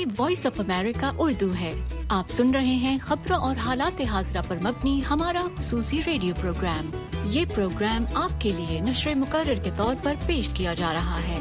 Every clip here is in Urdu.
وائس آف امریکہ اردو ہے۔ آپ سن رہے ہیں خبروں اور حالات حاضرہ پر مبنی ہمارا خصوصی ریڈیو پروگرام۔ یہ پروگرام آپ کے لیے نشر مقرر کے طور پر پیش کیا جا رہا ہے۔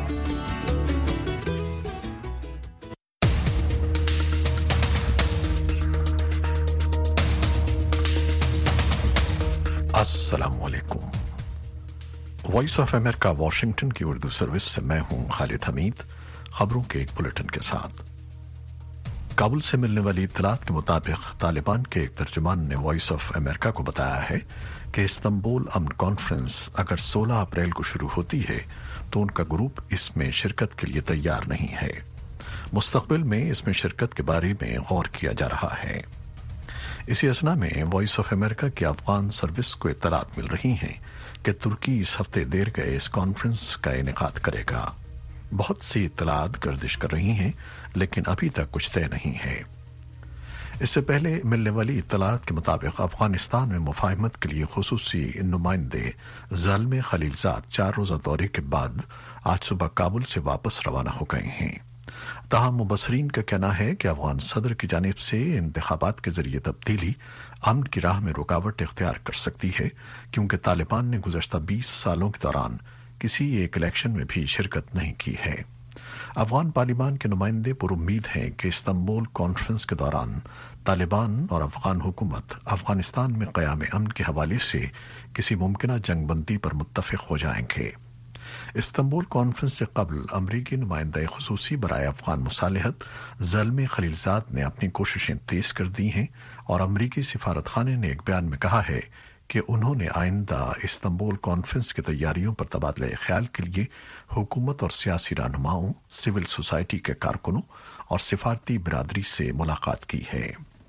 السلام علیکم۔ وائس آف امریکہ واشنگٹن کی اردو سروس سے میں ہوں خالد حمید، خبروں کے ایک بلیٹن کے ساتھ۔ کابل سے ملنے والی اطلاعات کے مطابق طالبان کے ایک ترجمان نے وائس آف امریکہ کو بتایا ہے کہ استنبول امن کانفرنس اگر 16 اپریل کو شروع ہوتی ہے تو ان کا گروپ اس میں شرکت کے لیے تیار نہیں ہے۔ مستقبل میں اس میں شرکت کے بارے میں غور کیا جا رہا ہے۔ اسی اثنا میں وائس آف امریکہ کی افغان سروس کو اطلاعات مل رہی ہیں کہ ترکی اس ہفتے دیر گئے اس کانفرنس کا انعقاد کرے گا۔ بہت سی اطلاعات گردش کر رہی ہیں لیکن ابھی تک کچھ طے نہیں ہے۔ اس سے پہلے ملنے والی اطلاعات کے مطابق افغانستان میں مفاہمت کے لیے خصوصی نمائندے زلمے خلیلزاد 4 روزہ دورے کے بعد آج صبح کابل سے واپس روانہ ہو گئے ہیں۔ تاہم مبصرین کا کہنا ہے کہ افغان صدر کی جانب سے انتخابات کے ذریعے تبدیلی امن کی راہ میں رکاوٹ اختیار کر سکتی ہے، کیونکہ طالبان نے گزشتہ 20 سالوں کے دوران کسی ایک الیکشن میں بھی شرکت نہیں کی ہے۔ افغان پارلیمان کے نمائندے پر امید ہیں کہ استنبول کانفرنس کے دوران طالبان اور افغان حکومت افغانستان میں قیام امن کے حوالے سے کسی ممکنہ جنگ بندی پر متفق ہو جائیں گے۔ استنبول کانفرنس سے قبل امریکی نمائندہ خصوصی برائے افغان مصالحت زلمے خلیلزاد نے اپنی کوششیں تیز کر دی ہیں اور امریکی سفارت خانے نے ایک بیان میں کہا ہے کہ انہوں نے آئندہ استنبول کانفرنس کی تیاریوں پر تبادلہ خیال کے لیے حکومت اور سیاسی رہنماؤں، سول سوسائٹی کے کارکنوں اور سفارتی برادری سے ملاقات کی ہے۔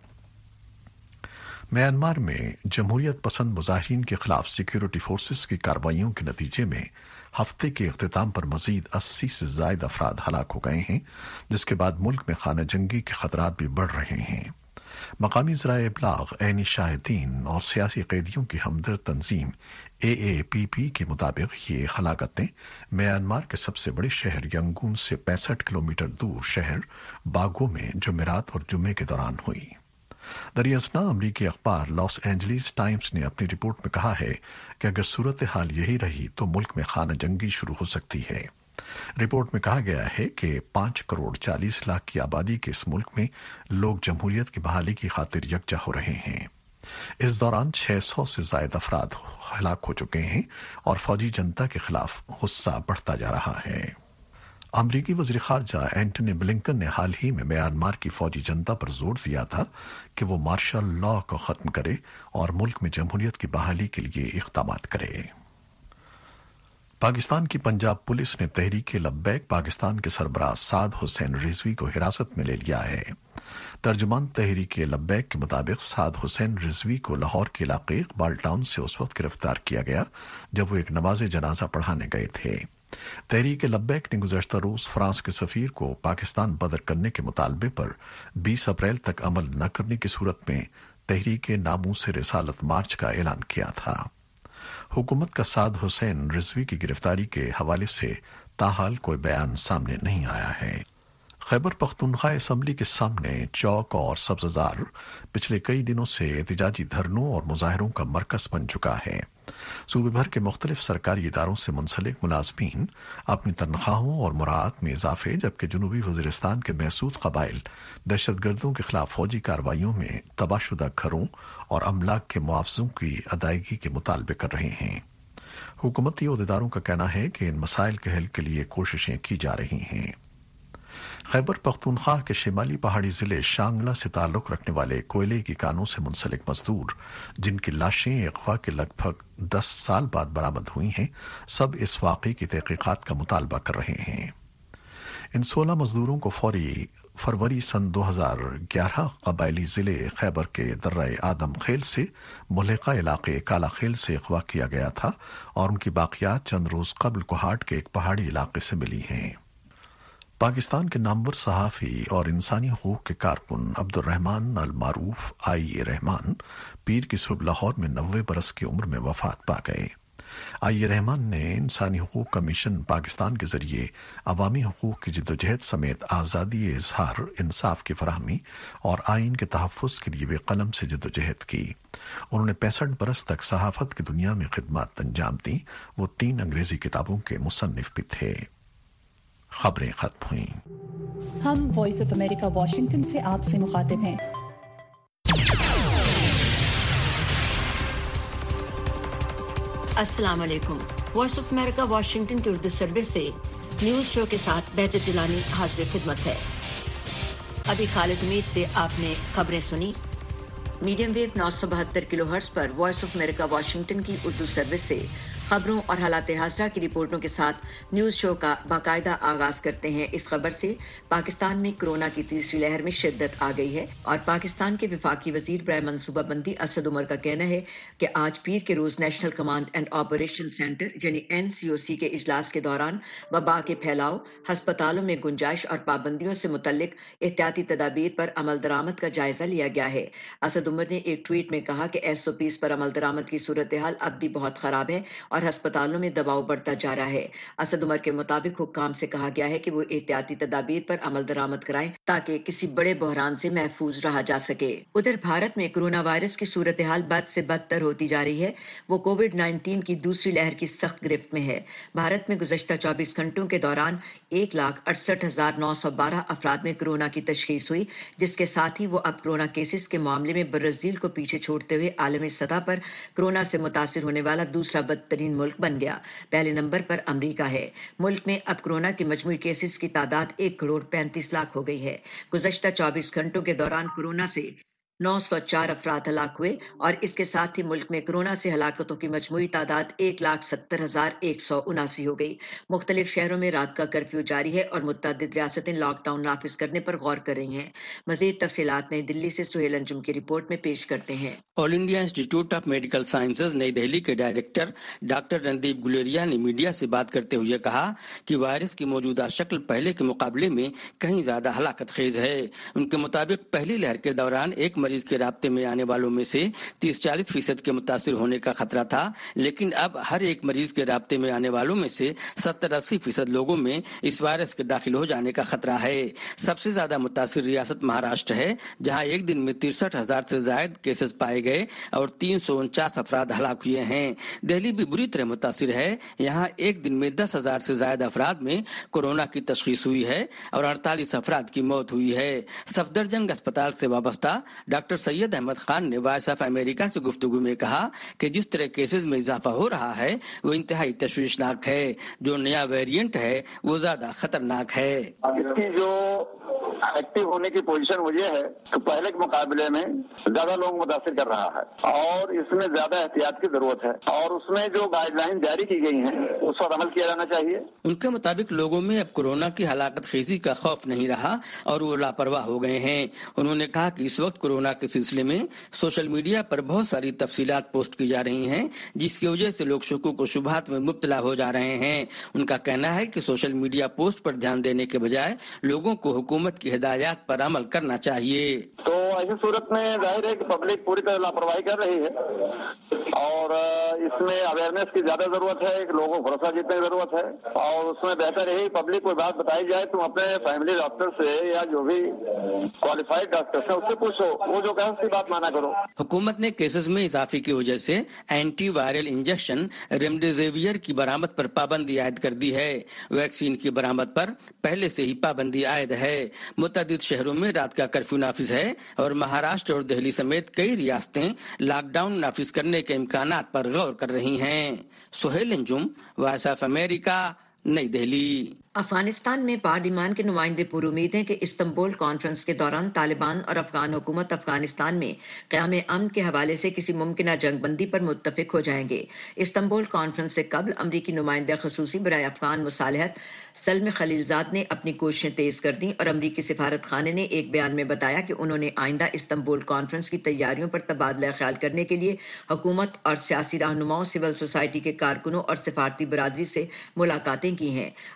میانمار میں جمہوریت پسند مظاہرین کے خلاف سیکیورٹی فورسز کی کارروائیوں کے نتیجے میں ہفتے کے اختتام پر مزید 80 سے زائد افراد ہلاک ہو گئے ہیں، جس کے بعد ملک میں خانہ جنگی کے خطرات بھی بڑھ رہے ہیں۔ مقامی ذرائع ابلاغ، عینی شاہدین اور سیاسی قیدیوں کی ہمدرد تنظیم AAPP کے مطابق یہ ہلاکتیں میانمار کے سب سے بڑے شہر ینگون سے 65 کلومیٹر دور شہر باگو میں جمعرات اور جمعے کے دوران ہوئی۔ دریاسنا امریکی اخبار لاس اینجلیس ٹائمز نے اپنی رپورٹ میں کہا ہے کہ اگر صورتحال یہی رہی تو ملک میں خانہ جنگی شروع ہو سکتی ہے۔ رپورٹ میں کہا گیا ہے کہ 5 کروڑ 40 لاکھ کی آبادی کے اس ملک میں لوگ جمہوریت کی بحالی کی خاطر یکجا ہو رہے ہیں۔ اس دوران 600 سے زائد افراد ہلاک ہو چکے ہیں اور فوجی جنتا کے خلاف غصہ بڑھتا جا رہا ہے۔ امریکی وزیر خارجہ اینٹونی بلنکن نے حال ہی میں میانمار کی فوجی جنتا پر زور دیا تھا کہ وہ مارشل لا کو ختم کرے اور ملک میں جمہوریت کی بحالی کے لیے اقدامات کرے۔ پاکستان کی پنجاب پولیس نے تحریک لبیک پاکستان کے سربراہ سعد حسین رضوی کو حراست میں لے لیا ہے۔ ترجمان تحریک لبیک کے مطابق سعد حسین رضوی کو لاہور کے علاقے اقبال ٹاؤن سے اس وقت گرفتار کیا گیا جب وہ ایک نماز جنازہ پڑھانے گئے تھے۔ تحریک لبیک نے گزشتہ روز فرانس کے سفیر کو پاکستان بدر کرنے کے مطالبے پر 20 اپریل تک عمل نہ کرنے کی صورت میں تحریک ناموس رسالت مارچ کا اعلان کیا تھا۔ حکومت کا سعد حسین رضوی کی گرفتاری کے حوالے سے تاحال کوئی بیان سامنے نہیں آیا ہے۔ خیبر پختونخوا اسمبلی کے سامنے چوک اور سبززار پچھلے کئی دنوں سے احتجاجی دھرنوں اور مظاہروں کا مرکز بن چکا ہے۔ صوبے بھر کے مختلف سرکاری اداروں سے منسلک ملازمین اپنی تنخواہوں اور مراعات میں اضافے، جبکہ جنوبی وزیرستان کے محسود قبائل دہشت گردوں کے خلاف فوجی کارروائیوں میں تباہ شدہ گھروں اور املاک کے معاوضوں کی ادائیگی کے مطالبے کر رہے ہیں۔ حکومتی عہدیداروں کا کہنا ہے کہ ان مسائل کے حل کے لیے کوششیں کی جا رہی ہیں۔ خیبر پختونخوا کے شمالی پہاڑی ضلع شانگلہ سے تعلق رکھنے والے کوئلے کی کانوں سے منسلک مزدور، جن کی لاشیں اغوا کے لگ بھگ 10 سال بعد برآمد ہوئی ہیں، سب اس واقعے کی تحقیقات کا مطالبہ کر رہے ہیں۔ ان 16 مزدوروں کو فروری سن 2011 قبائلی ضلع خیبر کے درہ آدم خیل سے ملحقہ علاقے کالا خیل سے اغوا کیا گیا تھا اور ان کی باقیات چند روز قبل کوہاٹ کے ایک پہاڑی علاقے سے ملی ہیں۔ پاکستان کے نامور صحافی اور انسانی حقوق کے کارکن عبد الرحمن المعروف آئی رحمان پیر کی صبح لاہور میں 90 برس کی عمر میں وفات پا گئے۔ آئی رحمان نے انسانی حقوق کمیشن پاکستان کے ذریعے عوامی حقوق کی جدوجہد سمیت آزادی اظہار، انصاف کی فراہمی اور آئین کے تحفظ کے لیے بے قلم سے جدوجہد کی۔ انہوں نے 65 برس تک صحافت کی دنیا میں خدمات انجام دیں۔ وہ 3 انگریزی کتابوں کے مصنف بھی تھے۔ خبریں ختم ہوئیں۔ ہم وائس آف امریکہ واشنگٹن سے آپ سے مخاطب ہیں۔ السلام علیکم۔ وائس آف امریکہ واشنگٹن کی اردو سروس سے نیوز شو کے ساتھ بہجت جیلانی حاضر خدمت ہے۔ ابھی خالد حمید سے آپ نے خبریں سنی۔ میڈیم ویو 972 کلو ہرٹز پر وائس آف امریکہ واشنگٹن کی اردو سروس سے خبروں اور حالات حاضرہ کی رپورٹوں کے ساتھ نیوز شو کا باقاعدہ آغاز کرتے ہیں۔ اس خبر سے پاکستان میں کورونا کی تیسری لہر میں شدت آ گئی ہے اور پاکستان کے وفاقی وزیر برائے منصوبہ بندی اسد عمر کا کہنا ہے کہ آج پیر کے روز national command and operation centre یعنی NCOC کے اجلاس کے دوران وبا کے پھیلاؤ، ہسپتالوں میں گنجائش اور پابندیوں سے متعلق احتیاطی تدابیر پر عمل درآمد کا جائزہ لیا گیا ہے۔ اسد عمر نے ایک ٹویٹ میں کہا کہ SOPs پر عمل درآمد کی صورتحال اب بھی بہت خراب ہے اور ہسپتالوں میں دباؤ بڑھتا جا رہا ہے۔ اسد عمر کے مطابق حکام سے کہا گیا ہے کہ وہ احتیاطی تدابیر پر عمل درآمد کرائیں تاکہ کسی بڑے بحران سے محفوظ رہا جا سکے۔ ادھر بھارت میں کورونا وائرس کی صورتحال بد سے بدتر ہوتی جا رہی ہے۔ وہ کووڈ-19 کی دوسری لہر کی سخت گرفت میں ہے۔ بھارت میں گزشتہ 24 گھنٹوں کے دوران 1,68,912 افراد میں کورونا کی تشخیص ہوئی، جس کے ساتھ ہی وہ اب کورونا کیسز کے معاملے میں برازیل کو پیچھے چھوڑتے ہوئے عالمی سطح پر کورونا سے متاثر ہونے والا دوسرا بدترین ملک بن گیا۔ پہلے نمبر پر امریکہ ہے۔ ملک میں اب کورونا کے مجموعی کیسز کی تعداد 1,35,00,000 ہو گئی ہے۔ گزشتہ 24 گھنٹوں کے دوران کورونا سے 904 افراد ہلاک ہوئے اور اس کے ساتھ ہی ملک میں کورونا سے ہلاکتوں کی مجموعی تعداد 1,70,179 ہو گئی۔ مختلف شہروں میں رات کا کرفیو جاری ہے اور متعدد ریاستیں لاک ڈاؤن نافذ کرنے پر غور کر رہی ہیں۔ مزید تفصیلات نئی دلی سے سہیل انجم کی رپورٹ میں پیش کرتے ہیں۔ All India Institute of Medical Sciences نئی دہلی کے ڈائریکٹر ڈاکٹر رندیپ گلیریا نے میڈیا سے بات کرتے ہوئے کہا کہ وائرس کی موجودہ شکل پہلے کے مقابلے میں کہیں زیادہ ہلاکت خیز ہے۔ ان کے مطابق پہلی لہر کے دوران ایک مریض کے رابطے میں آنے والوں میں سے 30-40% کے متاثر ہونے کا خطرہ تھا، لیکن اب ہر ایک مریض کے رابطے میں آنے والوں میں سے 70-80% لوگوں میں اس وائرس کے داخل ہو جانے کا خطرہ ہے۔ سب سے زیادہ متاثر ریاست مہاراشٹر ہے، جہاں ایک دن میں 63,000 سے زائد کیسز پائے گئے اور 349 افراد ہلاک ہوئے ہیں۔ دہلی بھی بری طرح متاثر ہے، یہاں ایک دن میں 10,000 سے زائد افراد میں کورونا کی تشخیص ہوئی ہے اور 48 افراد کی موت ہوئی ہے۔ صفدرجنگ اسپتال سے وابستہ ڈاکٹر سید احمد خان نے وائس آف امریکہ سے گفتگو میں کہا کہ جس طرح کیسز میں اضافہ ہو رہا ہے وہ انتہائی تشویشناک ہے۔ جو نیا ویریئنٹ ہے وہ زیادہ خطرناک ہے۔ اس کی جو ایکٹیو ہونے کی پوزیشن وہ یہ ہے کہ پہلے کے مقابلے میں زیادہ لوگ متاثر کر رہا ہے اور اس میں زیادہ احتیاط کی ضرورت ہے اور اس میں جو گائیڈ لائن جاری کی گئی ہیں اس پر عمل کیا جانا چاہیے۔ ان کے مطابق لوگوں میں اب کورونا کی ہلاکت خیزی کا خوف نہیں رہا اور وہ لاپرواہ ہو گئے ہیں۔ انہوں نے کہا کہ اس وقت کورونا کے سلسلے میں سوشل میڈیا پر بہت ساری تفصیلات پوسٹ کی جا رہی ہیں، جس کی وجہ سے لوگ شکوک و شبہات میں مبتلا ہو جا رہے ہیں۔ ان کا کہنا ہے کہ سوشل میڈیا پوسٹ پر دھیان دینے کے بجائے لوگوں کو حکومت کی ہدایات پر عمل کرنا چاہیے۔ تو ایسی صورت میں ظاہر ہے کہ پبلک پوری طرح لاپرواہی کر رہی ہے اور اس میں اویئرنیس کی زیادہ ضرورت ہے، لوگوں کو بھروسہ جیتنے کی ضرورت ہے اور اس میں بہتر یہی پبلک کو بات بتائی جائے تم اپنے فیملی ڈاکٹر سے یا جو بھی کوالیفائڈ ڈاکٹر سے اس سے پوچھو، وہ جو کہیں اس کی بات مانا کرو۔ حکومت نے کیسز میں اضافے کی وجہ سے اینٹی وائرل انجیکشن ریمڈیزیویر کی برآمد پر پابندی عائد کر دی ہے۔ ویکسین کی برآمد پر پہلے سے ہی پابندی عائد ہے۔ متعدد شہروں میں رات کا کرفیو نافذ ہے اور مہاراشٹر اور دہلی سمیت کئی ریاستیں لاک ڈاؤن نافذ کرنے کے امکانات پر غور کر رہی ہیں۔ Sohail Anjum, voice of America, نئی دہلی۔ افغانستان میں پارلیمان کے نمائندے پر امید ہیں کہ استنبول کانفرنس کے دوران طالبان اور افغان حکومت افغانستان میں قیام امن کے حوالے سے کسی ممکنہ جنگ بندی پر متفق ہو جائیں گے۔ استنبول کانفرنس سے قبل امریکی نمائندہ خصوصی برائے افغان مصالحت سلم خلیلزاد نے اپنی کوششیں تیز کر دیں اور امریکی سفارت خانے نے ایک بیان میں بتایا کہ انہوں نے آئندہ استنبول کانفرنس کی تیاریوں پر تبادلہ خیال کرنے کے لیے حکومت اور سیاسی رہنماؤں، سول سوسائٹی کے کارکنوں اور سفارتی برادری سے ملاقاتیں کی ہیں۔ افغانستان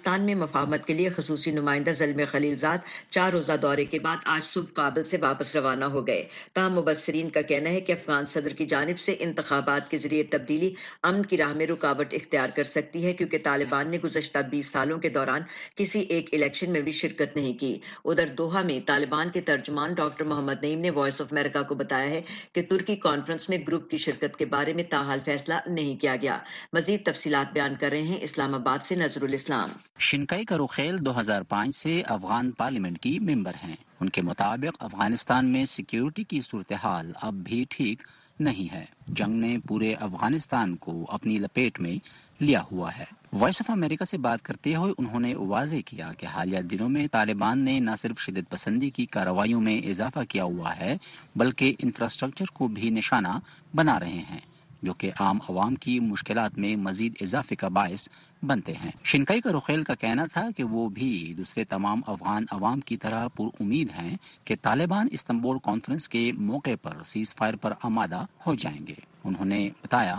افغانستان میں مفاہمت کے لیے خصوصی نمائندہ زلمے خلیلزاد 4 روزہ دورے کے بعد آج صبح کابل سے واپس روانہ ہو گئے۔ تاہم مبصرین کا کہنا ہے کہ افغان صدر کی جانب سے انتخابات کے ذریعے تبدیلی امن کی راہ میں رکاوٹ اختیار کر سکتی ہے، کیونکہ طالبان نے گزشتہ 20 سالوں کے دوران کسی ایک الیکشن میں بھی شرکت نہیں کی۔ ادھر دوحہ میں طالبان کے ترجمان ڈاکٹر محمد نعیم نے وائس آف امریکہ کو بتایا ہے کہ ترکی کانفرنس میں گروپ کی شرکت کے بارے میں تاحال فیصلہ نہیں کیا گیا۔ مزید تفصیلات بیان کر رہے ہیں اسلام آباد سے نظر الاسلام۔ شنکائی کروخیل 2005 سے افغان پارلیمنٹ کی ممبر ہیں۔ ان کے مطابق افغانستان میں سیکیورٹی کی صورتحال اب بھی ٹھیک نہیں ہے۔ جنگ نے پورے افغانستان کو اپنی لپیٹ میں لیا ہوا ہے۔ وائس آف امریکہ سے بات کرتے ہوئے انہوں نے واضح کیا کہ حالیہ دنوں میں طالبان نے نہ صرف شدت پسندی کی کارروائیوں میں اضافہ کیا ہوا ہے بلکہ انفراسٹرکچر کو بھی نشانہ بنا رہے ہیں، جو کہ عام عوام کی مشکلات میں مزید اضافے کا باعث بنتے ہیں۔ شنکائی کروخیل کا کہنا تھا کہ وہ بھی دوسرے تمام افغان عوام کی طرح پر امید ہیں کہ طالبان استنبول کانفرنس کے موقع پر سیز فائر پر آمادہ ہو جائیں گے۔ انہوں نے بتایا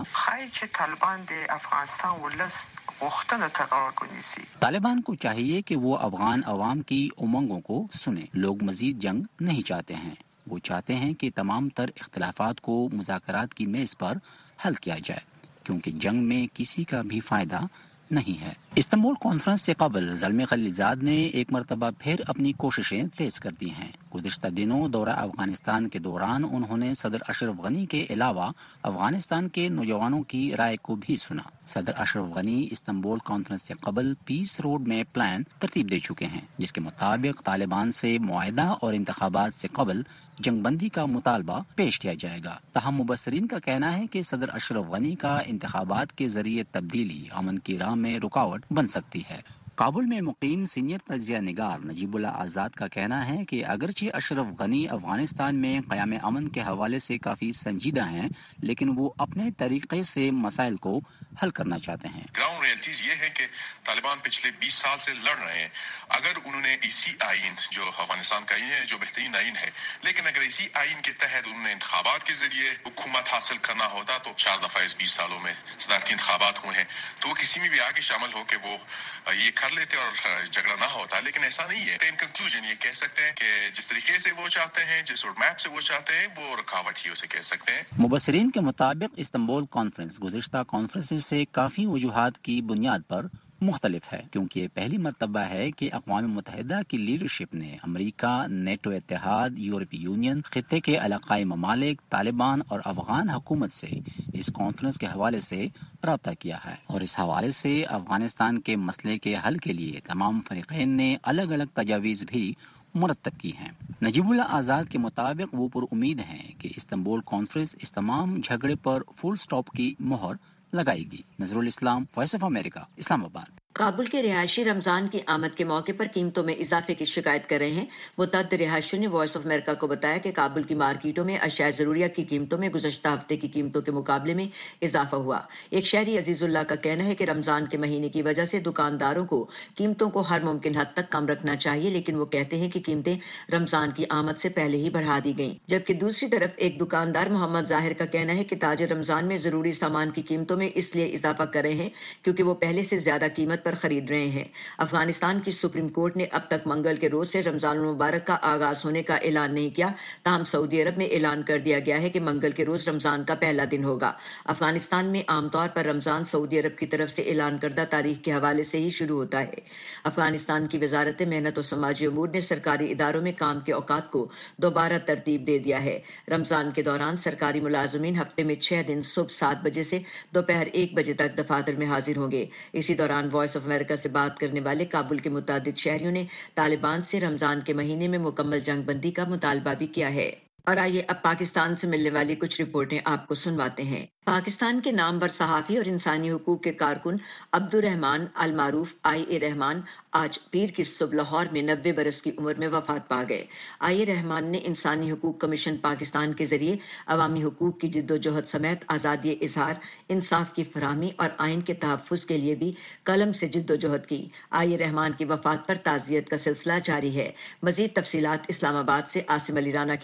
طالبان کو چاہیے کہ وہ افغان عوام کی امنگوں کو سنیں۔ لوگ مزید جنگ نہیں چاہتے ہیں، وہ چاہتے ہیں کہ تمام تر اختلافات کو مذاکرات کی میز پر حل کیا جائے، کیونکہ جنگ میں کسی کا بھی فائدہ نہیں ہے۔ استنبول کانفرنس سے قبل زلمے خلیلزاد نے ایک مرتبہ پھر اپنی کوششیں تیز کر دی ہیں۔ گزشتہ دنوں دورہ افغانستان کے دوران انہوں نے صدر اشرف غنی کے علاوہ افغانستان کے نوجوانوں کی رائے کو بھی سنا۔ صدر اشرف غنی استنبول کانفرنس سے قبل پیس روڈ میں پلان ترتیب دے چکے ہیں، جس کے مطابق طالبان سے معاہدہ اور انتخابات سے قبل جنگ بندی کا مطالبہ پیش کیا جائے گا۔ تاہم مبصرین کا کہنا ہے کہ صدر اشرف غنی کا انتخابات کے ذریعے تبدیلی امن کی راہ میں رکاوٹ بن سکتی ہے۔ کابل میں مقیم سینئر تجزیہ نگار نجیب اللہ آزاد کا کہنا ہے کہ اگرچہ اشرف غنی افغانستان میں قیام امن کے حوالے سے کافی سنجیدہ ہیں، لیکن وہ اپنے طریقے سے مسائل کو حل کرنا چاہتے ہیں۔ گراؤنڈ ریئلٹیز یہ ہے کہ طالبان پچھلے 20 سال سے لڑ رہے ہیں۔ اگر انہوں نے اسی آئین جو افغانستان کا آئین ہے، جو بہترین آئین ہے، لیکن اگر اسی آئین کے تحت انہوں نے انتخابات کے ذریعے حکومت حاصل کرنا ہوتا تو 4 دفعہ اس 20 سالوں میں صدارتی انتخابات ہوئے ہیں، تو وہ کسی میں بھی آگے شامل ہو کے وہ یہ کر لیتے اور جھگڑا نہ ہوتا، لیکن ایسا نہیں ہے۔ ان کنکلوژن یہ کہہ سکتے ہیں کہ جس طریقے سے وہ چاہتے ہیں، جس روڈ میپ سے وہ چاہتے ہیں، وہ رکاوٹ ہی اسے کہہ سکتے ہیں۔ مبصرین کے مطابق استنبول کانفرنس گزشتہ کانفرنس سے کافی وجوہات کی بنیاد پر مختلف ہے، کیونکہ یہ پہلی مرتبہ ہے کہ اقوام متحدہ کی لیڈرشپ نے امریکہ، نیٹو اتحاد، یورپی یونین، خطے کے علاقائی ممالک، طالبان اور افغان حکومت سے اس کانفرنس کے حوالے سے رابطہ کیا ہے، اور اس حوالے سے افغانستان کے مسئلے کے حل کے لیے تمام فریقین نے الگ الگ تجاویز بھی مرتب کی ہیں۔ نجیب اللہ آزاد کے مطابق وہ پر امید ہیں کہ استنبول کانفرنس اس تمام جھگڑے پر فل سٹاپ کی مہر لگائے گی۔ نظر الاسلام، وائس آف امریکہ، اسلام آباد۔ کابل کے رہائشی رمضان کی آمد کے موقع پر قیمتوں میں اضافے کی شکایت کر رہے ہیں۔ متعدد رہائشیوں نے وائس آف امریکہ کو بتایا کہ کابل کی مارکیٹوں میں اشیاء ضروریہ کی قیمتوں میں گزشتہ ہفتے کی قیمتوں کے مقابلے میں اضافہ ہوا۔ ایک شہری عزیز اللہ کا کہنا ہے کہ رمضان کے مہینے کی وجہ سے دکانداروں کو قیمتوں کو ہر ممکن حد تک کم رکھنا چاہیے، لیکن وہ کہتے ہیں کہ قیمتیں رمضان کی آمد سے پہلے ہی بڑھا دی گئیں۔ جبکہ دوسری طرف ایک دکاندار محمد ظاہر کا کہنا ہے کہ تاجر رمضان میں ضروری سامان کی قیمتوں میں اس لیے اضافہ کر رہے ہیں کیونکہ وہ پہلے سے زیادہ قیمت پر خرید رہے ہیں۔ افغانستان کی سپریم کورٹ نے اب تک منگل کے روز سے رمضان المبارک کا آغاز ہونے کا اعلان نہیں کیا، تاہم سعودی عرب میں اعلان کر دیا گیا ہے کہ منگل کے روز رمضان کا پہلا دن ہوگا۔ افغانستان میں عام طور پر رمضان سعودی عرب کی طرف سے اعلان کردہ تاریخ کے حوالے سے ہی شروع ہوتا ہے۔ افغانستان کی وزارت محنت و سماجی امور نے سرکاری اداروں میں کام کے اوقات کو دوبارہ ترتیب دے دیا ہے۔ رمضان کے دوران سرکاری ملازمین ہفتے میں 6 دن صبح 7 بجے سے دوپہر 1 بجے تک دفاتر میں حاضر ہوں گے۔ اسی دوران وائس آف امریکہ سے بات کرنے والے کابل کے متعدد شہریوں نے طالبان سے رمضان کے مہینے میں مکمل جنگ بندی کا مطالبہ بھی کیا ہے۔ اور آئیے اب پاکستان سے ملنے والی کچھ رپورٹیں آپ کو سنواتے ہیں۔ پاکستان کے نامور صحافی اور انسانی حقوق کے کارکن عبدالرحمان المعروف آئی رحمان آج پیر کی صبح لاہور میں 90 برس کی عمر میں وفات پا گئے۔ آئی رحمان نے انسانی حقوق کمیشن پاکستان کے ذریعے عوامی حقوق کی جد و جہد سمیت آزادی اظہار، انصاف کی فراہمی اور آئین کے تحفظ کے لیے بھی قلم سے جد و جہد کی۔ آئی رحمان کی وفات پر تعزیت کا سلسلہ جاری ہے۔ مزید تفصیلات اسلام آباد سے عاصم علی رانا کی رپورٹ میں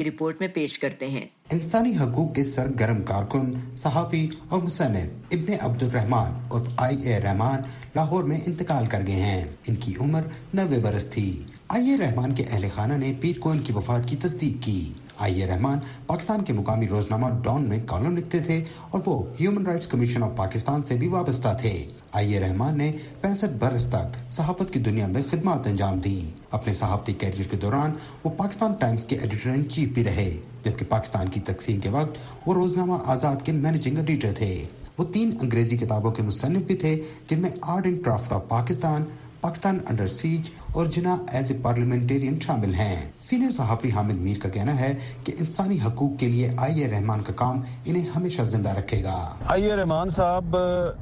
पेश करते हैं। इंसानी हकूक के सरगर्म कारकुन, सहाफ़ी और मुसन्निफ इब्ने अब्दुल रहमान उर्फ IA रहमान लाहौर में इंतकाल कर गए हैं। इनकी उम्र 90 बरस थी। IA रहमान के अहले खाना ने पीर को इनकी वफात की तस्दीक की। IA रहमान पाकिस्तान के मुकामी रोजनामा डॉन में कॉलम लिखते थे और वो human rights commission of Pakistan से भी वाबस्ता थे। IA रहमान ने 65 बरस तक सहाफत की दुनिया में खिदमत अंजाम दी। अपने सहाफती कैरियर के दौरान वो पाकिस्तान टाइम्स के एडिटर इन चीफ भी रहे, जबकि पाकिस्तान की तकसीम के वक्त वो रोजनामा आज़ाद के मैनेजिंग एडिटर थे। वो 3 अंग्रेजी किताबों के मुसन्निफ भी थे, जिनमें art and craft of Pakistan, Pakistan under siege और जिना एज ए पार्लियामेंटेरियन शामिल हैं। सीनियर सहाफ़ी हामिद मीर का कहना है कि इंसानी हकूक के लिए IA रहमान का काम इन्हें हमेशा जिंदा रखेगा। IA रहमान साहब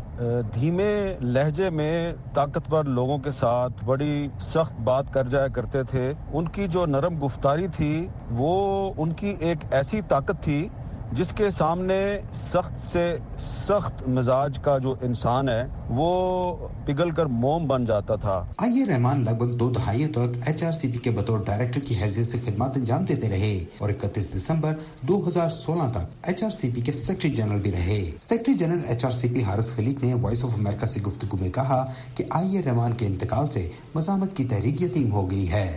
धीमे लहजे में ताकतवर लोगों के साथ बड़ी सख्त बात कर जाया करते थे। उनकी जो नरम गुफ्तारी थी वो उनकी एक ऐसी ताकत थी जिसके सामने सख्त से सख्त मिजाज का जो इंसान है वो पिघल कर मोम बन जाता था। IA रहमान लगभग 2 दहाइयों तक HRCP के बतौर डायरेक्टर की हैसियत से खिदमत अंजाम देते रहे और 31 दिसंबर 2016 तक HRCP के सेक्रेटरी जनरल भी रहे। Secretary general HRCP Haris Khaleeq ने वॉइस ऑफ अमेरिका से गुफ्तगू में कहा कि IA रहमान के इंतकाल से मज़ामत की तहरीक यतीम हो गई है।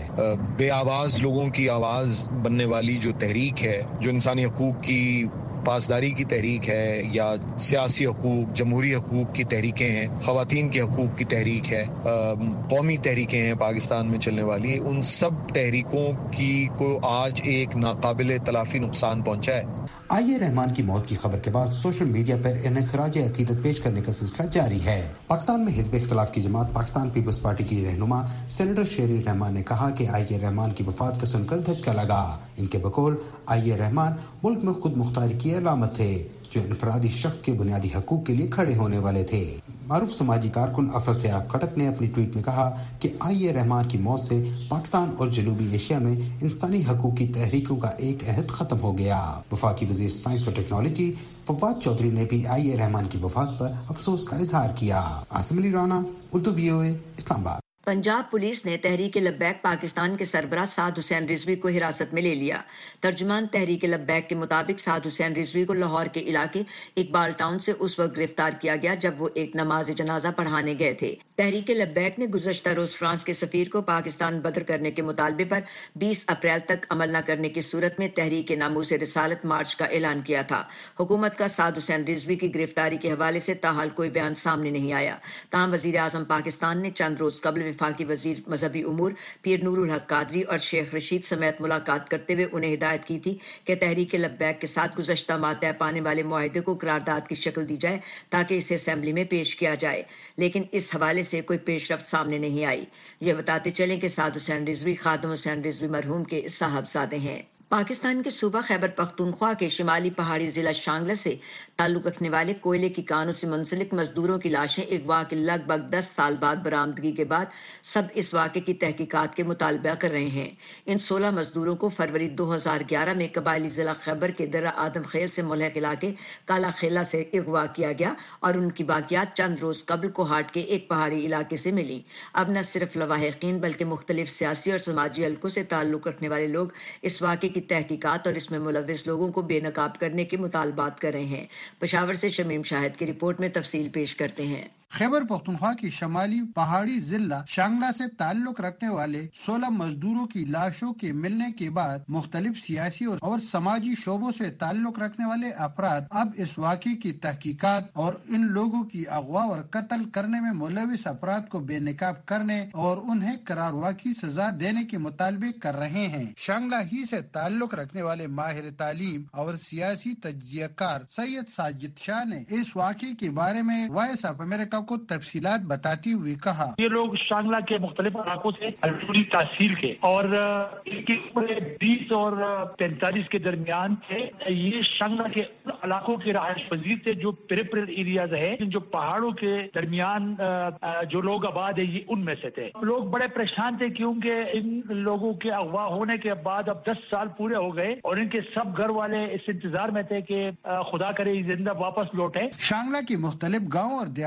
बेआवाज लोगों की आवाज बनने वाली जो तहरीक है, जो इंसानी हकूक की पासदारी की तहरीक है या सियासी हकूक, जमहूरी हकूक की तहरीकें हैं, ख़वातीन के हकूक की तहरीक है, कौमी तहरीकें हैं पाकिस्तान में चलने वाली, उन सब तहरीकों की को आज एक नाकाबिले तलाफी नुकसान पहुंचा है। IA रहमान की मौत की खबर के बाद सोशल मीडिया पर इन्हें खराज अकीदत पेश करने का सिलसिला जारी है। पाकिस्तान में हिज़्ब इख्तिलाफ की जमात पाकिस्तान पीपल्स पार्टी की रहनुमा सेनेटर शेरी रहमान ने कहा कि IA रहमान की वफात को सुनकर धचका लगा। इनके बकौल IA रहमान मुल्क में खुद मुख्तारी की अलामत थे, जो इनफरादी शख्स के बुनियादी हकूक के लिए खड़े होने वाले थे। मारूफ समाजी कारकुन अफर सयाब खटक ने अपनी ट्वीट में कहा कि IA रहमान की मौत से पाकिस्तान और जनूबी एशिया में इंसानी हकूक की तहरीकों का एक अहद खत्म हो गया। वफाकी वजीर साइंस और टेक्नोलॉजी फवाद चौधरी ने भी IA रहमान की वफात पर अफसोस का इजहार किया। आसिम अली राना, उर्दू VOA, इस्लामाबाद। पंजाब पुलिस ने तहरीक लब्बैक पाकिस्तान के सरबराह साद हुसैन रिजवी को हिरासत में ले लिया। तर्जुमान तहरीक लब्बैक के मुताबिक साद हुसैन रिजवी को लाहौर के इलाके इकबाल टाउन से उस वक्त गिरफ्तार किया गया जब वो एक नमाज जनाजा पढ़ाने गए थे। तहरीक लब्बैक ने गुज़श्ता रोज फ्रांस के सफीर को पाकिस्तान बदर करने के मुतालबे पर 20 अप्रैल तक अमल न करने की सूरत में तहरीक नामूस रिसालत मार्च का ऐलान किया था। हुकूमत का साद हुसैन रिजवी की गिरफ्तारी के हवाले से ताहाल कोई बयान सामने नहीं आया। ताहम वजीर आजम पाकिस्तान ने चंद रोज कबल वफाकी वजीर मजहबी उमूर पीर नूरुल हक कादरी और शेख रशीद समेत मुलाकात करते हुए उन्हें हिदायत की थी कि तहरीक लब्बैक के साथ गुज़श्ता माह तय पाने वाले मुआहदे को करारदाद की शक्ल दी जाए ताकि इसे असेंबली में पेश किया जाए, लेकिन इस हवाले से कोई पेशरफ्त सामने नहीं आई। ये बताते चलें कि साद हुसैन रिजवी खादम हुसैन रिजवी मरहूम के साहबजादे हैं। पाकिस्तान के सूबा खैबर पख्तूनख्वा के शिमाली पहाड़ी जिला शांगला से ताल्लुक रखने वाले कोयले की कानों से मुंसलिक मजदूरों की लाशें अगवा के लगभग 10 साल बाद बरामदगी के बाद सब इस वाक़े की तहकीकात के मुतालबा कर रहे हैं। इन 16 मजदूरों को फरवरी 2011 में कबायली जिला खैबर के दर्रा आदम खेल से मुल्हक इलाके काला खेला से अगवा किया गया और उनकी बाकियात चंद रोज कबल कोहाट के एक पहाड़ी इलाके से मिली। अब न सिर्फ लवाहिकीन बल्कि मुख्तलिफ सियासी और समाजी हलकों से ताल्लुक रखने वाले लोग इस वाक़े की तहकीकात और इसमें मुलव्विस लोगों को बेनकाब करने के मुतालबात कर रहे हैं। पेशावर से शमीम शाहिद की रिपोर्ट में तफसील पेश करते हैं। खैबर पख्तूनख्वा की शमाली पहाड़ी जिला शांगला से ताल्लुक रखने वाले 16 मजदूरों की लाशों के मिलने के बाद मुख्तलिफ सियासी और समाजी शोबों से ताल्लुक रखने वाले अफराद अब इस वाक़े की तहकीकात और इन लोगों की अगवा और कत्ल करने में मुलविस अफराद को बेनकाब करने और उन्हें करारवा की सजा देने के मुतालबे कर रहे हैं। शांगला ही से ताल्लुक रखने वाले माहिर तालीम और सियासी तज्जियाकार सैयद साजिद शाह ने इस वाक़े के बारे में वॉइस ऑफ अमेरिका को तफसीलात बताते हुए कहा, ये लोग शांगला के मुख्तलिफ इलाकों से पूरी तासीर के और इनकी उम्र 20 और 45 के दरमियान थे। ये शांगला के इलाकों के रहायश पजीर थे जो पेरिफेरल एरियाज है, जो पहाड़ों के दरमियान जो लोग आबाद है ये उनमें से थे। लोग बड़े परेशान थे क्योंकि इन लोगों के अगवा होने के बाद अब 10 साल पूरे हो गए और इनके सब घर वाले इस इंतजार में थे कि खुदा करे जिंदा वापस लौटे। शांगला के मुख्तलिफ गाँव और देहातों से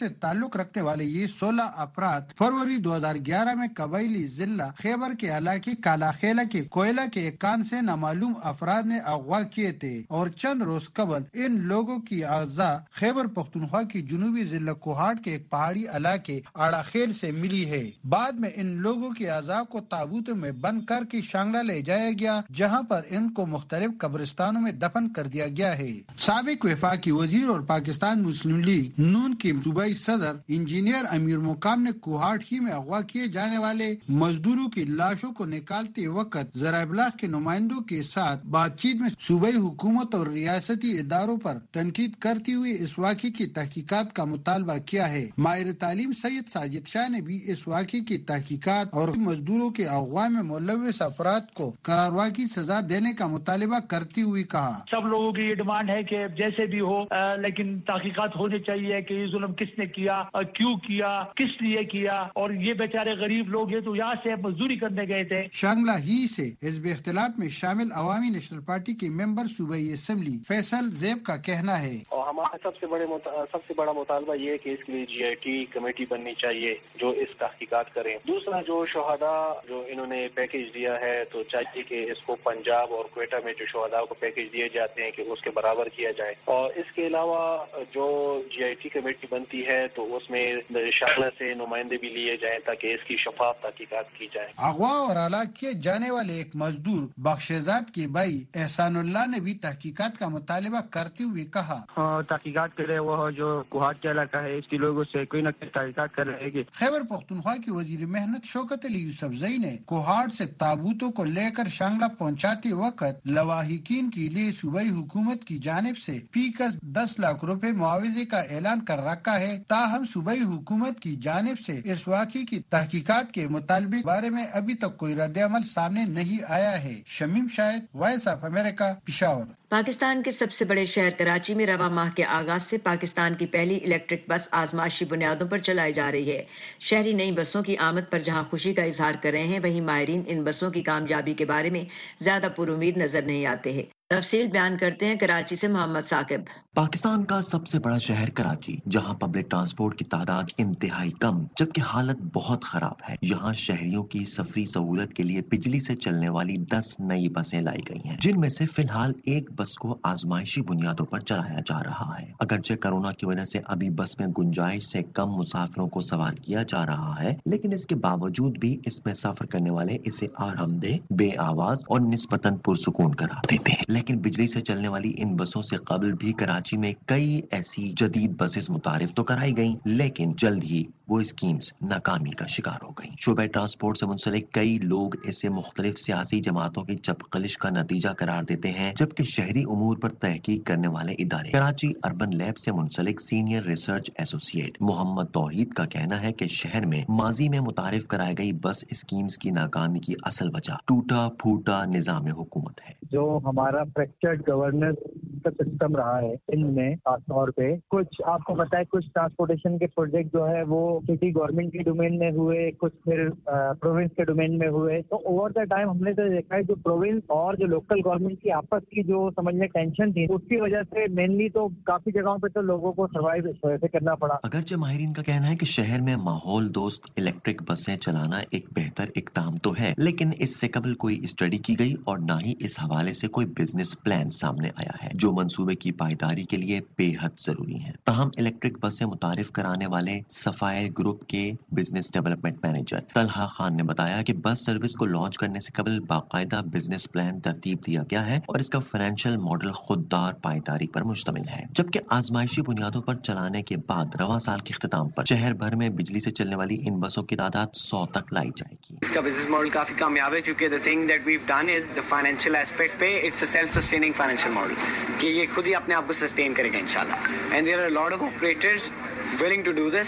سے تعلق رکھنے والے یہ 16 افراد فروری 2011 میں قبائلی ضلع خیبر کے علاقے کالا خیلہ کے کوئلہ کے ایک کان سے نامعلوم افراد نے اغوا کیے تھے اور چند روز قبل ان لوگوں کی اعضاء خیبر پختونخوا کی جنوبی ضلع کوہاٹ کے ایک پہاڑی علاقے آڑا خیل سے ملی ہے۔ بعد میں ان لوگوں کی اعضاء کو تابوتوں میں بند کر کے شانگلہ لے جایا گیا، جہاں پر ان کو مختلف قبرستانوں میں دفن کر دیا گیا ہے۔ سابق وفاقی وزیر اور پاکستان مسلم لیگ نون کے صوبائی صدر انجینئر امیر مقام نے کوہاٹ ہی میں اغوا کیے جانے والے مزدوروں کی لاشوں کو نکالتے وقت ذرائع ابلاغ کے نمائندوں کے ساتھ بات چیت میں صوبائی حکومت اور ریاستی اداروں پر تنقید کرتے ہوئے اس واقعے کی تحقیقات کا مطالبہ کیا ہے۔ ماہر تعلیم سید ساجد شاہ نے بھی اس واقعے کی تحقیقات اور مزدوروں کے اغوا میں ملوث افراد کو قراروا کی سزا دینے کا مطالبہ کرتے ہوئے کہا، سب لوگوں کی یہ ڈیمانڈ ہے کہ جیسے بھی ہو لیکن تحقیقات ہونی چاہیے کہ یہ ظلم کس نے کیا اور کیوں کیا، کس لیے کیا، اور یہ بیچارے غریب لوگ ہیں تو یہاں سے مزدوری کرنے گئے تھے۔ شانگلہ ہی سے حزب اختلاف میں شامل عوامی نیشنل پارٹی کے ممبر صوبائی اسمبلی فیصل زیب کا کہنا ہے، اور ہمارا سب سے بڑا مطالبہ یہ ہے کہ اس کے لیے GIT کمیٹی بننی چاہیے جو اس تحقیقات کریں۔ دوسرا جو شہداء جو انہوں نے پیکیج دیا ہے تو چاہیے کہ اس کو پنجاب اور کوئٹہ میں جو شہداء کو پیکیج دیے جاتے ہیں کہ اس کے برابر کیا جائے، اور اس کے علاوہ جو GIT کمیٹی بنتی ہے تو اس میں شانگلہ سے نمائندے بھی لیے جائیں تاکہ اس کی شفاف تحقیقات کی جائے۔ اغوا اور ہلاک کیے جانے والے ایک مزدور بخشزاد کے بھائی احسان اللہ نے بھی تحقیقات کا مطالبہ کرتے ہوئے کہا، تحقیقات کرے وہ جو کوہاٹ کے علاقہ ہے اس کے لوگوں سے کوئی نہ کوئی تحقیقات کر رہے گی۔ خیبر پختونخوا کی وزیر محنت شوکت علی یوسف زئی نے کوہاٹ سے تابوتوں کو لے کر شانگلہ پہنچاتے وقت لواحقین کے لیے صوبائی حکومت کی جانب سے فی کس 10 لاکھ روپے معاوضے کا اعلان کر رکھا ہے، تاہم صوبائی حکومت کی جانب سے اس واقعے کی تحقیقات کے مطالبے بارے میں ابھی تک کوئی رد عمل سامنے نہیں آیا ہے۔ Shamim Shahid, voice of America, Peshawar. Pakistan کے سب سے بڑے شہر کراچی میں رواں ماہ کے آغاز سے پاکستان کی پہلی الیکٹرک بس آزمائشی بنیادوں پر چلائی جا رہی ہے۔ شہری نئی بسوں کی آمد پر جہاں خوشی کا اظہار کر رہے ہیں، وہیں ماہرین ان بسوں کی کامیابی کے بارے میں زیادہ پر امید نظر نہیں آتے ہیں۔ تفصیل بیان کرتے ہیں کراچی سے محمد ثاقب۔ پاکستان کا سب سے بڑا شہر کراچی، جہاں پبلک ٹرانسپورٹ کی تعداد انتہائی کم جبکہ حالت بہت خراب ہے، یہاں شہریوں کی سفری سہولت کے لیے بجلی سے چلنے والی 10 نئی بسیں لائی گئی ہیں، جن میں سے فی الحال ایک بس کو آزمائشی بنیادوں پر چلایا جا رہا ہے۔ اگرچہ کورونا کی وجہ سے ابھی بس میں گنجائش سے کم مسافروں کو سوار کیا جا رہا ہے، لیکن اس کے باوجود بھی اس میں سفر کرنے والے اسے آرام دہ، بے آواز اور نسبتاً پرسکون قرار دیتے ہیں۔ لیکن بجلی سے چلنے والی ان بسوں سے قبل بھی کراچی میں کئی ایسی جدید بسیں متعارف تو کرائی گئیں، لیکن جلد ہی وہ اسکیمز ناکامی کا شکار ہو گئیں۔ شعبہ ٹرانسپورٹ سے منسلک کئی لوگ اسے مختلف سیاسی جماعتوں کی چپقلش کا نتیجہ قرار دیتے ہیں، جبکہ شہری امور پر تحقیق کرنے والے ادارے کراچی اربن لیب سے منسلک سینئر ریسرچ ایسوسیٹ محمد توحید کا کہنا ہے کہ شہر میں ماضی میں متعارف کرائی گئی بس اسکیمز کی ناکامی کی اصل وجہ ٹوٹا پھوٹا نظام حکومت ہے۔ جو ہمارا فریکچرڈ گورننس کا سسٹم رہا ہے ان میں خاص طور پہ کچھ آپ کو پتا ہے کچھ ٹرانسپورٹیشن کے پروجیکٹ جو ہے وہ سٹی گورنمنٹ کے ڈومین میں ہوئے، کچھ پھر پروونس کے ڈومین میں ہوئے، تو اوور دا ٹائم ہم نے تو دیکھا ہے جو پروونس اور جو لوکل گورنمنٹ کی آپس کی جو سمجھ لیں ٹینشن تھی اس کی وجہ سے مینلی تو کافی جگہوں پہ تو لوگوں کو سروائیو اس وجہ سے کرنا پڑا۔ اگرچہ ماہرین کا کہنا ہے کہ شہر میں ماحول دوست الیکٹرک بسیں چلانا ایک بہتر اقدام تو ہے، لیکن اس سے قبل کوئی اسٹڈی کی گئی اور نہ ہی اس حوالے سے کوئی بزنس پلان سامنے آیا ہے جو منصوبے کی پائیداری کے لیے بے حد ضروری ہے۔ تاہم الیکٹرک بسیں متعارف کرانے والے سفائر گروپ کے business development manager Talha Khan نے بتایا کہ بس سروس کو لانچ کرنے سے قبل باقاعدہ بزنس پلان ترتیب دیا گیا ہے اور اس کا فائنینشیل ماڈل خوددار پائیداری پر مشتمل ہے، جبکہ آزمائشی بنیادوں پر چلانے کے بعد رواں سال کے اختتام پر شہر بھر میں بجلی سے چلنے والی ان بسوں کی تعداد 100 تک لائی جائے گی۔ اس کا بزنس ماڈل کافی کامیاب ہے کیونکہ the thing that we've done is the financial aspect پہ it's a self-sustaining financial model کہ یہ خود ہی اپنے آپ کو سسٹین کرے گا انشاءاللہ، and there are a lot of operators willing to do this.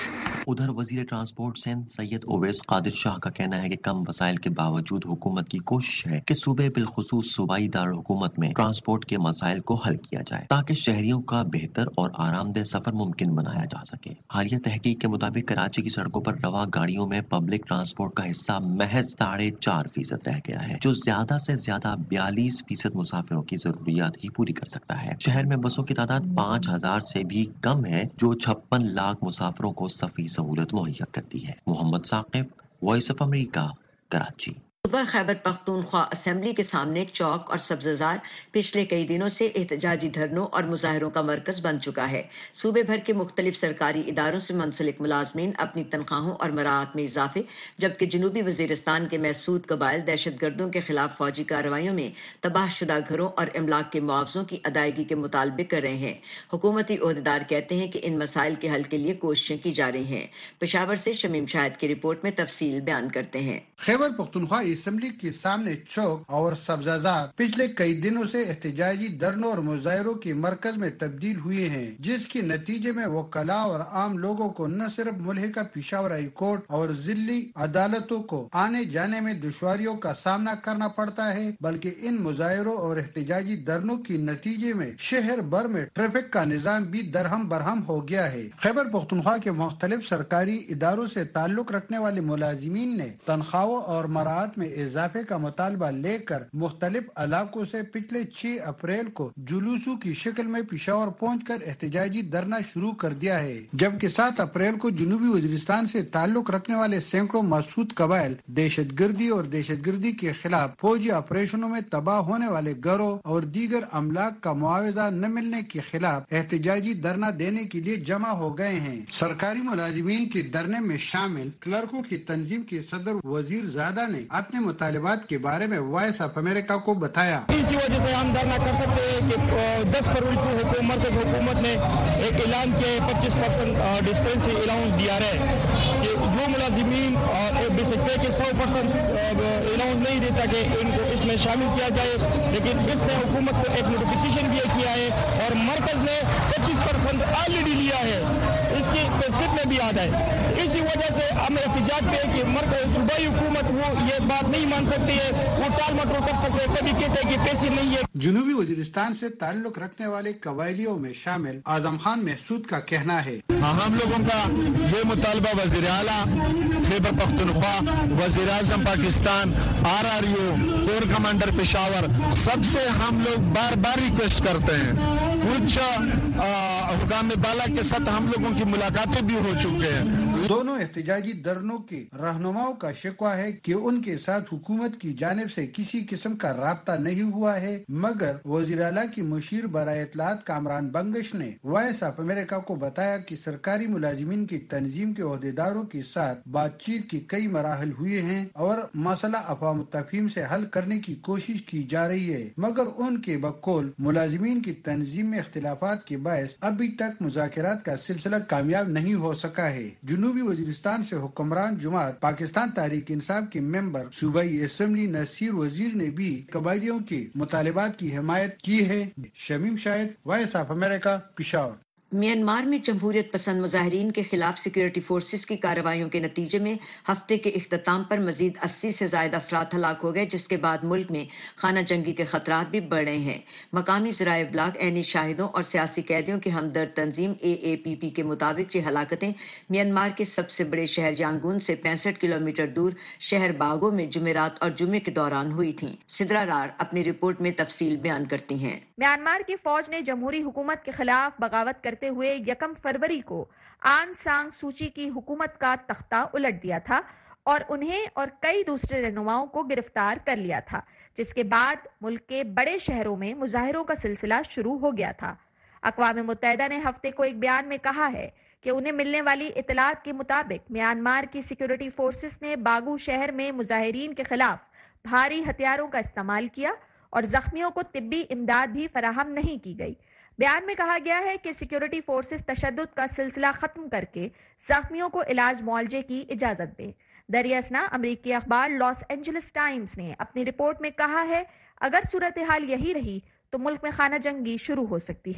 उधर वजीर ट्रांसपोर्ट सिंध सैयद ओवैस कादिर शाह का कहना है कि कम वसाइल के बावजूद हुकूमत की कोशिश है कि सूबे बिलखुसूस सूबाई दारुल-हुकूमत में ट्रांसपोर्ट के मसाइल को हल किया जाए ताकि शहरियों का बेहतर और आरामदेह सफर मुमकिन बनाया जा सके। हालिया तहकीक के मुताबिक कराची की सड़कों पर रवा गाड़ियों में पब्लिक ट्रांसपोर्ट का हिस्सा महज 4.5% रह गया है, जो ज्यादा से ज्यादा 42% मुसाफिरों की जरूरियात ही पूरी कर सकता है। शहर में बसों की तादाद 5000 से भी कम है, जो 56 लाख मुसाफिरों को सफरी सहूलत मुहैया करती है। Mohammad Saqib, voice of America, Karachi. सुबह खैबर पख्तूनख्वा असेंबली के सामने चौक और सब्ज़जार पिछले कई दिनों से एहतजाजी धरनों और मुजाहरों का मरकज बन चुका है। सूबे भर के मुख्तलिफ सरकारी इदारों से मुंसलिक मुलाजमीन अपनी तनख्वाहों और मराहत में इजाफे, जबकि जनूबी वजीरिस्तान के महसूद कबाइल दहशत गर्दों के खिलाफ फौजी कार्रवाइयों में तबाह शुदा घरों और इमलाक के मुआवजों की अदायगी के मुतालबे कर रहे हैं। हुकूमती ओहदेदार कहते हैं कि इन मसाइल के हल के लिए कोशिशें की जा रही हैं। पेशावर से शमीम शाहिद की रिपोर्ट में तफसील बयान करते हैं। खैबर पख्तूनख्वा असेंबली के सामने चौक और सब्ज़जार पिछले कई दिनों से एहतजाजी धरनों और मुजाहरों के मरकज में तब्दील हुए हैं, जिसके नतीजे में वकला और आम लोगों को न सिर्फ मुल्हिका पेशावर हाई कोर्ट और जिली अदालतों को आने जाने में दुश्वारियों का सामना करना पड़ता है, बल्कि इन मुजाहरों और एहतजाजी धरनों के नतीजे में शहर भर में ट्रैफिक का निजाम भी दरहम बरहम हो गया है। खैबर पख्तूनख्वा के मुख्तलिफ सरकारी इदारों से ताल्लुक रखने वाले मुलाजिमीन ने तनख्वाहों और मराहत में इजाफे का मुतालबा लेकर मुख्तलिफ इलाकों से पिछले 6 अप्रैल को जुलूसों की शक्ल में पेशावर पहुंचकर एहतजाजी धरना शुरू कर दिया है, जबकि 7 अप्रैल को जनूबी वजीरिस्तान से ताल्लुक रखने वाले सैकड़ों महसूद कबाइल दहशतगर्दी और दहशतगर्दी के खिलाफ फौजी ऑपरेशनों में तबाह होने वाले घरों और दीगर अमलाक का मुआवजा न मिलने के खिलाफ एहतजाजी धरना देने के लिए जमा हो गए हैं। सरकारी मुलाजिमीन के धरने में शामिल क्लर्कों की तंजीम के सदर वजीर ज़ादा ने अपने मुतालिबात के बारे में वॉइस ऑफ अमेरिका को बताया। इसी वजह से हम धरना कर सकते हैं कि 10 फरवरी को हुकूमत ने एक ऐलान किया 25% डिस्पेंसरी अलाउंस दिया है कि जो मुलाजिमीन बेसिक पे के 100% अलाउंस नहीं देता कि इनको इसमें शामिल किया जाए, लेकिन इसने हुकूमत को एक नोटिफिकेशन भी किया है और मरकज ने 25% ऑलरेडी लिया है, इसकी टेस्टिट में भी आता है। इसी वजह से हम एहतजाज पे कि सूबाई हुकूमत वो ये बात नहीं मान सकती है, वो टाल मटोल कर सकते हैं, कभी कहते हैं कि पैसे नहीं है। जनूबी वजीरिस्तान से ताल्लुक रखने वाले कबायलियों में शामिल आजम खान महसूद का कहना है, हम लोगों का ये मुतालबा वज़ीर आला खैबर पख्तूनख्वा, वज़ीर आज़म Pakistan, RRU, corps commander Peshawar, सबसे हम लोग बार बार रिक्वेस्ट करते हैं। कुछ हुकाम बाला के साथ हम लोगों की मुलाकातें भी हो चुके हैं। दोनों एहतजाजी धरनों के रहनुमाओं का शिकवा है कि उनके साथ हुकूमत की जानिब से किसी किस्म का राब्ता नहीं हुआ है, मगर वज़ीर आला की मुशीर बराए इत्तलात कामरान बंगश ने वॉइस ऑफ अमेरिका को बताया कि सरकारी मुलाजिमीन की तंजीम के ओहदेदारों के साथ बातचीत के कई मराहल हुए हैं और मसला अफ़ाम तफ़हीम से हल करने की कोशिश की जा रही है, मगर उनके बकौल मुलाजिमीन की तंजीम में इख्तिलाफात के बायस अभी तक मुज़ाकरात का सिलसिला कामयाब नहीं हो सका है। जनूबी वजीरिस्तान से हुक्मरान जमात पाकिस्तान तहरीक इंसाफ के मेंबर सूबाई असेंबली नसीर वजीर ने भी कबायलियों के मुतालिबात की हिमायत की है। Shamim Shahid, voice of America, Peshawar. Myanmar में जमहूरियत पसंद मुजाहिरीन के खिलाफ सिक्योरिटी फोर्सेस की कार्रवाइयों के नतीजे में हफ्ते के इख्तिताम पर मजीद 80 से ज्यादा अफराद हलाक हो गए, जिसके बाद मुल्क में खाना जंगी के खतरात भी बढ़ रहे हैं। मकामी ज़राए इब्लाग ऐनी शाहिदों और सियासी कैदियों की हमदर्द तंजीम AAPP के मुताबिक ये हलाकतें म्यांमार के सबसे बड़े शहर यांगून से 65 किलोमीटर दूर शहर बागो में जुमेरात और जुमे के दौरान हुई थी। सिद्रा रार अपनी रिपोर्ट में तफसील बयान करती हैं। म्यांमार की फौज ने जमहूरी हुकूमत के खिलाफ बगावत करते हुए 1 फरवरी को आन सांग सूची की हुकूमत का तख्ता उलट दिया था और उन्हें और कई दूसरे रहनुमाओं को गिरफ्तार कर लिया था, जिसके बाद मुल्क के बड़े शहरों में मुजाहिरों का सिलसिला शुरू हो गया था। अक़वाम मुत्तहिदा ने हफ्ते को एक बयान में कहा है कि उन्हें मिलने वाली इत्तलात के मुताबिक म्यांमार की सिक्योरिटी फोर्सेस ने बागू शहर में मुजाहिरीन के खिलाफ भारी हथियारों का इस्तेमाल किया और जख्मियों को तिब्बी इमदाद भी फराहम नहीं की गई। बयान में कहा गया है कि सिक्योरिटी फोर्सेस तशद्दुद का सिलसिला खत्म करके जख्मियों को इलाज मुआवजे की इजाजत दें। दरियासना अमरीकी अखबार लॉस एंजलिस टाइम्स ने अपनी रिपोर्ट में कहा है, अगर सूरत हाल यही रही तो मुल्क में खाना जंगी शुरू हो सकती है।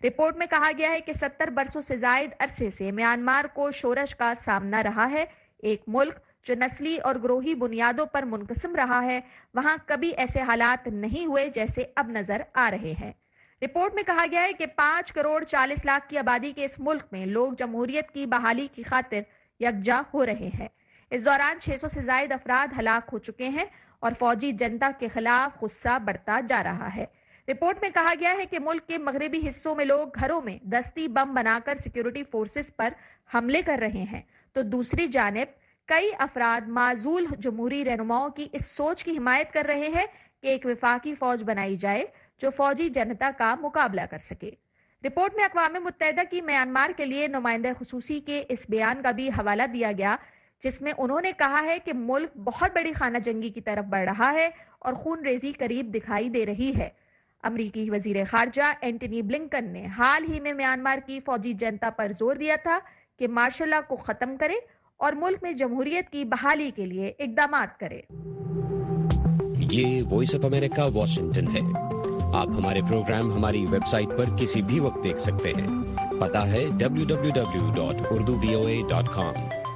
رپورٹ میں کہا گیا ہے کہ 70 برسوں سے زائد عرصے سے میانمار کو شورش کا سامنا رہا ہے. ایک ملک جو نسلی اور گروہی بنیادوں پر منقسم رہا ہے، وہاں کبھی ایسے حالات نہیں ہوئے جیسے اب نظر آ رہے ہیں. رپورٹ میں کہا گیا ہے کہ 5 کروڑ 40 لاکھ کی آبادی کے اس ملک میں لوگ جمہوریت کی بحالی کی خاطر یکجا ہو رہے ہیں. اس دوران 600 سے زائد افراد ہلاک ہو چکے ہیں اور فوجی جنتا کے خلاف غصہ بڑھتا جا رہا ہے. رپورٹ میں کہا گیا ہے کہ ملک کے مغربی حصوں میں لوگ گھروں میں دستی بم بنا کر سیکیورٹی فورسز پر حملے کر رہے ہیں، تو دوسری جانب کئی افراد معزول جمہوری رہنماؤں کی اس سوچ کی حمایت کر رہے ہیں کہ ایک وفاقی فوج بنائی جائے جو فوجی جنتا کا مقابلہ کر سکے. رپورٹ میں اقوام متحدہ کی میانمار کے لیے نمائندہ خصوصی کے اس بیان کا بھی حوالہ دیا گیا، جس میں انہوں نے کہا ہے کہ ملک بہت بڑی خانہ جنگی کی طرف بڑھ رہا ہے اور خون ریزی قریب دکھائی دے رہی ہے. امریکی وزیر خارجہ اینٹنی بلنکن نے حال ہی میں میانمار کی فوجی جنتا پر زور دیا تھا کہ مارشل لا کو ختم کرے اور ملک میں جمہوریت کی بحالی کے لیے اقدامات کرے. یہ وائس آف امریکہ واشنگٹن ہے. آپ ہمارے پروگرام ہماری ویب سائٹ پر کسی بھی وقت دیکھ سکتے ہیں. پتہ ہے www.urduvoa.com.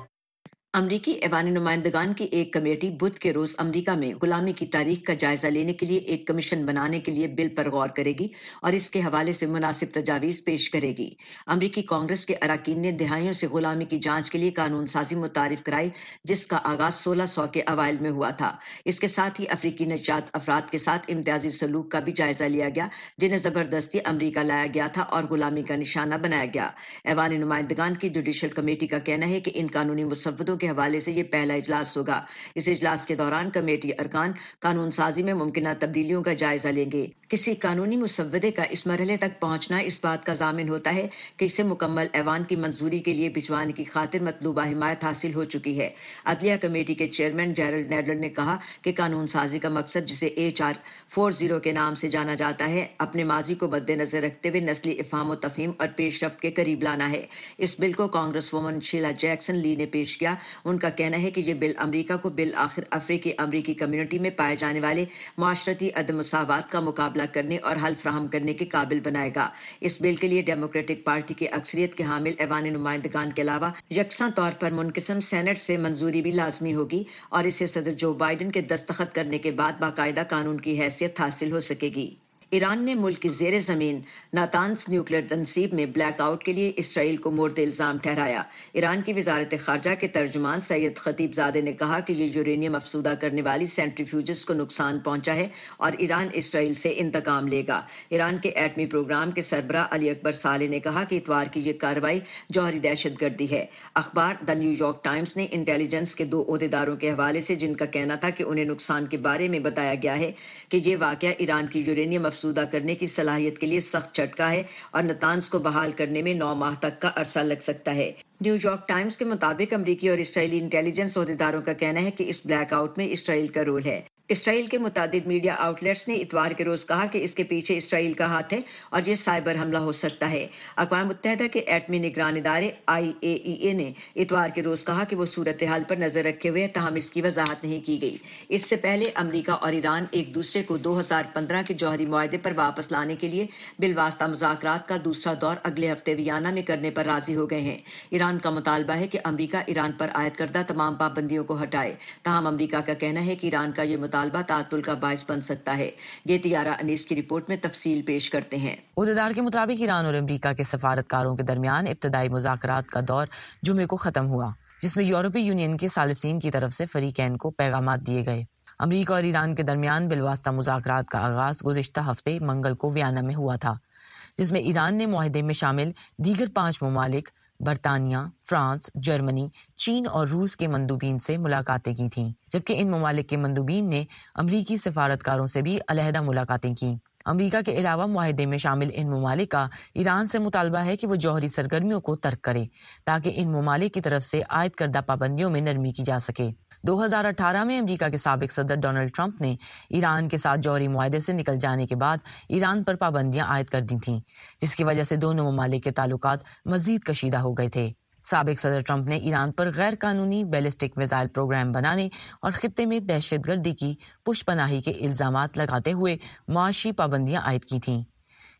امریکی ایوان نمائندگان کی ایک کمیٹی بدھ کے روز امریکہ میں غلامی کی تاریخ کا جائزہ لینے کے لیے ایک کمیشن بنانے کے لیے بل پر غور کرے گی اور اس کے حوالے سے مناسب تجاویز پیش کرے گی. امریکی کانگریس کے اراکین نے دہائیوں سے غلامی کی جانچ کے لیے قانون سازی متعارف کرائی، جس کا آغاز 1600 کے اوائل میں ہوا تھا. اس کے ساتھ ہی افریقی نژاد افراد کے ساتھ امتیازی سلوک کا بھی جائزہ لیا گیا، جنہیں زبردستی امریکہ لایا گیا تھا اور غلامی کا نشانہ بنایا گیا. ایوان نمائندگان کی جوڈیشل کمیٹی کا کہنا ہے کہ ان قانونی مسودوں کے حوالے سے یہ پہلا اجلاس ہوگا. اس اجلاس کے دوران کمیٹی ارکان قانون سازی میں ممکنہ تبدیلیوں کا جائزہ لیں گے. کسی قانونی مسودے کا اس مرحلے تک پہنچنا اس بات کا ضامن ہوتا ہے کہ اسے مکمل ایوان کی منظوری کے لیے بھجوانے کی خاطر مطلوبہ حمایت حاصل ہو چکی ہے. عدلیہ کمیٹی کے چیئرمین جیرلڈ نیڈلر نے کہا کہ قانون سازی کا مقصد، جسے HR 40 کے نام سے جانا جاتا ہے، اپنے ماضی کو مد نظر رکھتے ہوئے نسلی افہام و تفہیم اور پیش رفت کے قریب لانا ہے. اس بل کو کانگریس وومن شیلا جیکسن لی نے پیش کیا. ان کا کہنا ہے کہ یہ بل امریکہ کو بالآخر افریقی امریکی کمیونٹی میں پائے جانے والے معاشرتی عدم مساوات کا مقابلہ کرنے اور حل فراہم کرنے کے قابل بنائے گا. اس بل کے لیے ڈیموکریٹک پارٹی کی اکثریت کے حامل ایوان نمائندگان کے علاوہ یکساں طور پر منقسم سینٹ سے منظوری بھی لازمی ہوگی اور اسے صدر جو بائیڈن کے دستخط کرنے کے بعد باقاعدہ قانون کی حیثیت حاصل ہو سکے گی. ایران نے ملک کی زیر زمین ناتانز نیوکلیئر تنصیب میں بلیک آؤٹ کے لیے اسرائیل کو مورد الزام ٹھہرایا. ایران کی وزارت خارجہ کے ترجمان سید خطیب زادے نے کہا کہ یہ یورینیم افزودہ کرنے والی سینٹریفیوجز کو نقصان پہنچا ہے اور ایران اسرائیل سے انتقام لے گا. ایران کے ایٹمی پروگرام کے سربراہ علی اکبر صالح نے کہا کہ اتوار کی یہ کارروائی جوہری دہشت گردی ہے. اخبار دا نیو یارک ٹائمز نے انٹیلیجنس کے 2 عہدیداروں کے حوالے سے، جن کا کہنا تھا کہ انہیں نقصان کے بارے میں بتایا گیا ہے، کہ یہ واقعہ ایران کی یورینیم افزودہ کرنے کی صلاحیت کے لیے سخت جھٹکا ہے اور نتانز کو بحال کرنے میں 9 ماہ تک کا عرصہ لگ سکتا ہے. نیو یارک ٹائمز کے مطابق امریکی اور اسرائیلی انٹیلیجنس عہدیداروں کا کہنا ہے کہ اس بلیک آؤٹ میں اسرائیل کا رول ہے. اسرائیل کے متعدد میڈیا آؤٹ لیٹس نے اتوار کے روز کہا کہ اس کے پیچھے اسرائیل کا ہاتھ ہے اور یہ سائبر حملہ ہو سکتا ہے. اقوام متحدہ کے ایٹمی نگران ادارے IAEA نے اتوار کے روز کہا کہ وہ صورتحال پر نظر رکھے ہوئے، تاہم اس کی وضاحت نہیں کی گئی. اس سے پہلے امریکہ اور ایران ایک دوسرے کو 2015 کے جوہری معاہدے پر واپس لانے کے لیے بالواسطہ مذاکرات کا دوسرا دور اگلے ہفتے ویانا میں کرنے پر راضی ہو گئے ہیں. ایران کا مطالبہ ہے کہ امریکہ ایران پر عائد کردہ تمام پابندیوں کو ہٹائے، تاہم امریکہ کا کہنا ہے کہ ایران کا یہ مطالبہ تعطل کا باعث بن سکتا ہے. یہ طیارہ انیس کی رپورٹ میں تفصیل پیش کرتے ہیں. عہدیدار کے مطابق ایران اور امریکہ کے سفارتکاروں کے درمیان ابتدائی مذاکرات کا دور جمعے کو ختم ہوا، جس میں یورپی یونین کے ثالثین کی طرف سے فریقین کو پیغامات دیے گئے. امریکہ اور ایران کے درمیان بالواسطہ مذاکرات کا آغاز گزشتہ ہفتے منگل کو ویانا میں ہوا تھا، جس میں ایران نے معاہدے میں شامل دیگر 5 ممالک برطانیہ، فرانس، جرمنی، چین اور روس کے مندوبین سے ملاقاتیں کی تھیں، جبکہ ان ممالک کے مندوبین نے امریکی سفارتکاروں سے بھی علیحدہ ملاقاتیں کیں. امریکہ کے علاوہ معاہدے میں شامل ان ممالک کا ایران سے مطالبہ ہے کہ وہ جوہری سرگرمیوں کو ترک کرے تاکہ ان ممالک کی طرف سے عائد کردہ پابندیوں میں نرمی کی جا سکے. 2018 میں امریکہ کے سابق صدر ڈونلڈ ٹرمپ نے ایران کے ساتھ جوہری معاہدے سے نکل جانے کے بعد ایران پر پابندیاں عائد کر دی تھیں، جس کی وجہ سے دونوں ممالک کے تعلقات مزید کشیدہ ہو گئے تھے. سابق صدر ٹرمپ نے ایران پر غیر قانونی بیلسٹک میزائل پروگرام بنانے اور خطے میں دہشت گردی کی پشت پناہی کے الزامات لگاتے ہوئے معاشی پابندیاں عائد کی تھیں.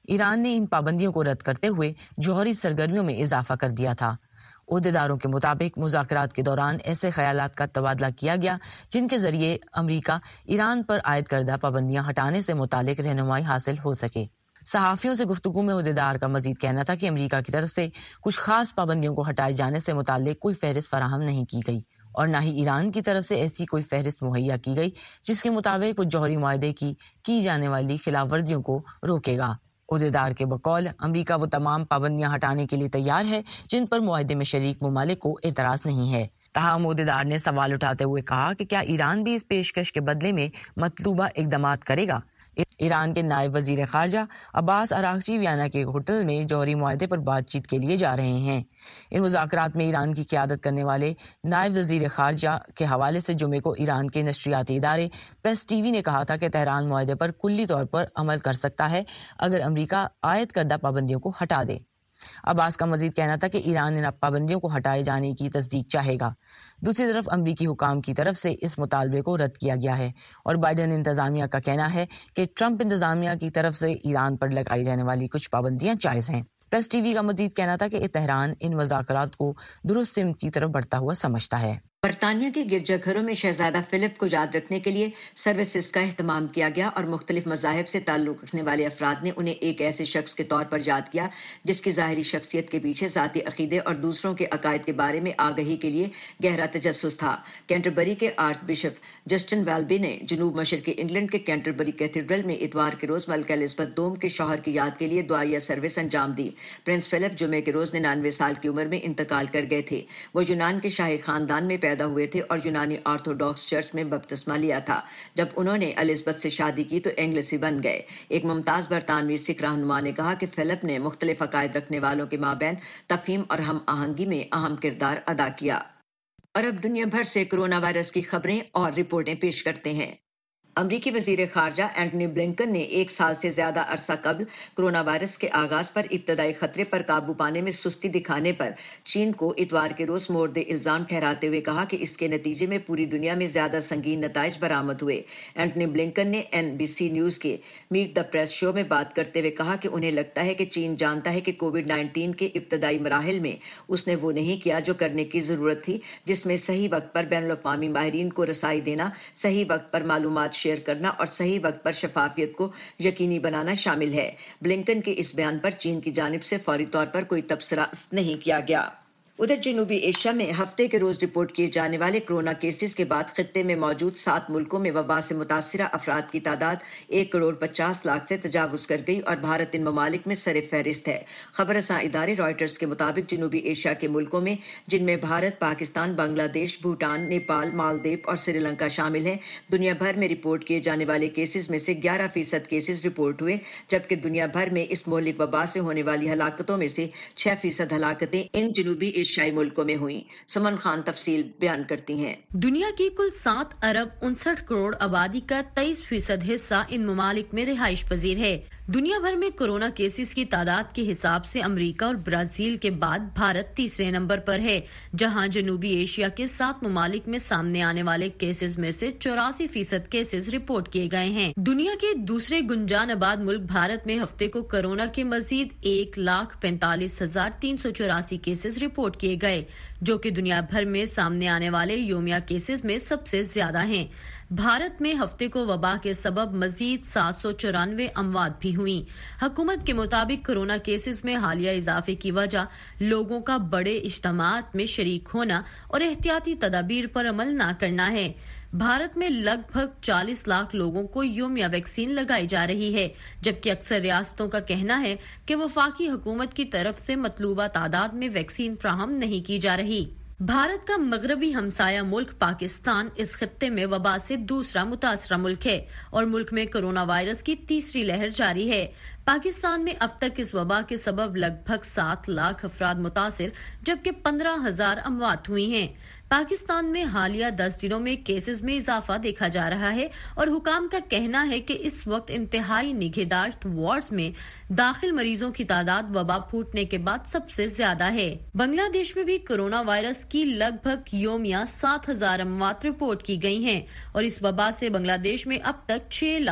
ایران نے ان پابندیوں کو رد کرتے ہوئے جوہری سرگرمیوں میں اضافہ کر دیا تھا۔ عہدیداروں کے مطابق مذاکرات کے دوران ایسے خیالات کا تبادلہ کیا گیا جن کے ذریعے امریکہ ایران پر عائد کردہ پابندیاں ہٹانے سے متعلق رہنمائی حاصل ہو سکے۔ صحافیوں سے گفتگو میں عہدیدار کا مزید کہنا تھا کہ امریکہ کی طرف سے کچھ خاص پابندیوں کو ہٹائے جانے سے متعلق کوئی فہرست فراہم نہیں کی گئی اور نہ ہی ایران کی طرف سے ایسی کوئی فہرست مہیا کی گئی جس کے مطابق وہ جوہری معاہدے کی جانے والی خلاف ورزیوں کو روکے گا۔ عہدیدار کے بقول امریکہ وہ تمام پابندیاں ہٹانے کے لیے تیار ہے جن پر معاہدے میں شریک ممالک کو اعتراض نہیں ہے۔ تاہم عہدیدار نے سوال اٹھاتے ہوئے کہا کہ کیا ایران بھی اس پیشکش کے بدلے میں مطلوبہ اقدامات کرے گا۔ ایران کے نائب وزیر خارجہ عباس اراغچی ویانا کے ہوٹل میں جوہری معاہدے پر بات چیت کے لیے جا رہے ہیں۔ ان مذاکرات میں ایران کی قیادت کرنے والے نائب وزیر خارجہ کے حوالے سے جمعے کو ایران کے نشریاتی ادارے پریس ٹی وی نے کہا تھا کہ تہران معاہدے پر کلی طور پر عمل کر سکتا ہے اگر امریکہ عائد کردہ پابندیوں کو ہٹا دے۔ عباس کا مزید کہنا تھا کہ ایران ان پابندیوں کو ہٹائے جانے کی تصدیق چاہے گا۔ دوسری طرف امریکی حکام کی طرف سے اس مطالبے کو رد کیا گیا ہے اور بائیڈن انتظامیہ کا کہنا ہے کہ ٹرمپ انتظامیہ کی طرف سے ایران پر لگائی جانے والی کچھ پابندیاں جائز ہیں۔ پریس ٹی وی کا مزید کہنا تھا کہ تہران ان مذاکرات کو درست سمت کی طرف بڑھتا ہوا سمجھتا ہے۔ برطانیہ کے گرجا گھروں میں شہزادہ فلپ کو یاد رکھنے کے لیے سروسز کا اہتمام کیا گیا اور مختلف مذاہب سے تعلق رکھنے والے افراد نے انہیں ایک ایسے شخص کے طور پر یاد کیا جس کی ظاہری شخصیت کے پیچھے ذاتی عقیدے اور دوسروں کے عقائد کے بارے میں آگہی کے لیے گہرا تجسس تھا۔ کینٹربری کے آرچ بشپ جسٹن ویلبی نے جنوب مشرقی انگلینڈ کے کینٹربری کیتھیڈرل میں اتوار کے روز ملکہ الزبتھ دوم کے شوہر کی یاد کے لیے دعائیہ سروس انجام دی۔ پرنس فلپ جمعے کے روز 99 سال کی عمر میں انتقال کر گئے تھے۔ وہ یونان کے شاہی خاندان میں پیدا ہوئے تھے اور یونانی آرتھوڈاکس چرچ میں بپتسمہ لیا تھا۔ جب انہوں نے الزبتھ سے شادی کی تو انگلسی بن گئے۔ ایک ممتاز برطانوی سکھ رہنما نے کہا کہ فلپ نے مختلف عقائد رکھنے والوں کے مابین تفہیم اور ہم آہنگی میں اہم کردار ادا کیا۔ اور اب دنیا بھر سے کرونا وائرس کی خبریں اور رپورٹیں پیش کرتے ہیں۔ امریکی وزیر خارجہ اینٹنی بلنکن نے 1 سال سے زیادہ عرصہ قبل کرونا وائرس کے آغاز پر ابتدائی خطرے پر قابو پانے میں سستی دکھانے پر چین کو اتوار کے روز مورد الزام ٹھہراتے ہوئے کہا کہ اس کے نتیجے میں پوری دنیا میں زیادہ سنگین نتائج برآمد ہوئے۔ اینٹنی بلنکن نے NBC نیوز کے میٹ دا پریس شو میں بات کرتے ہوئے کہا کہ انہیں لگتا ہے کہ چین جانتا ہے کہ کووڈ-19 کے ابتدائی مراحل میں اس نے وہ نہیں کیا جو کرنے کی ضرورت تھی، جس میں صحیح وقت پر بین الاقوامی ماہرین کو رسائی دینا، صحیح وقت پر معلومات شیئر کرنا اور صحیح وقت پر شفافیت کو یقینی بنانا شامل ہے۔ بلنکن کے اس بیان پر چین کی جانب سے فوری طور پر کوئی تبصرہ نہیں کیا گیا۔ ادھر جنوبی ایشیا میں ہفتے کے روز رپورٹ کیے جانے والے کرونا کیسز کے بعد خطے میں موجود 7 ملکوں میں وبا سے متاثرہ افراد کی تعداد 1,50,00,000 سے تجاوز کر گئی اور بھارت ان ممالک میں سر فہرست ہے۔ خبر رساں ادارے رائٹرز کے مطابق جنوبی ایشیا کے ملکوں میں، جن میں بھارت، پاکستان، بنگلہ دیش، بھوٹان، نیپال، مالدیپ اور سری لنکا شامل ہیں، دنیا بھر میں رپورٹ کیے جانے والے کیسز میں سے 11% کیسز رپورٹ ہوئے، جبکہ دنیا بھر میں اس مہلک وبا سے ہونے والی ہلاکتوں میں سے 6% ہلاکتیں ان جنوبی ایشیائی ملکوں میں ہوئیں۔ سمن خان تفصیل بیان کرتی ہیں۔ دنیا کی کل 7 ارب 59 کروڑ آبادی کا 23% حصہ ان ممالک میں رہائش پذیر ہے۔ دنیا بھر میں کورونا کیسز کی تعداد کے حساب سے امریکہ اور برازیل کے بعد بھارت تیسرے نمبر پر ہے، جہاں جنوبی ایشیا کے 7 ممالک میں سامنے آنے والے کیسز میں سے 84% کیسز رپورٹ کیے گئے ہیں۔ دنیا کے دوسرے گنجان آباد ملک بھارت میں ہفتے کو کورونا کے مزید 1,45,384 کیسز رپورٹ کیے گئے، جو کہ دنیا بھر میں سامنے آنے والے یومیہ کیسز میں سب سے زیادہ ہیں۔ بھارت میں ہفتے کو وبا کے سبب مزید 794 اموات بھی ہوئیں۔ حکومت کے مطابق کورونا کیسز میں حالیہ اضافے کی وجہ لوگوں کا بڑے اجتماعات میں شریک ہونا اور احتیاطی تدابیر پر عمل نہ کرنا ہے۔ بھارت میں لگ بھگ 40 لاکھ لوگوں کو یومیہ ویکسین لگائی جا رہی ہے، جبکہ اکثر ریاستوں کا کہنا ہے کہ وفاقی حکومت کی طرف سے مطلوبہ تعداد میں ویکسین فراہم نہیں کی جا رہی۔ بھارت کا مغربی ہمسایہ ملک پاکستان اس خطے میں وبا سے دوسرا متاثرہ ملک ہے اور ملک میں کورونا وائرس کی تیسری لہر جاری ہے۔ پاکستان میں اب تک اس وبا کے سبب لگ بھگ 7 لاکھ افراد متاثر، جبکہ 15,000 اموات ہوئی ہیں۔ पाकिस्तान में हालिया 10 दिनों में केसेस में इजाफा देखा जा रहा है और हुकाम का कहना है कि इस वक्त इंतहाई निगहदाश्त वार्ड्स में दाखिल मरीजों की तादाद वबा फूटने के बाद सबसे ज्यादा है। बांग्लादेश में भी कोरोना वायरस की लगभग योमिया 7,000 अमवात रिपोर्ट की गई हैं और इस वबा से बांग्लादेश में अब तक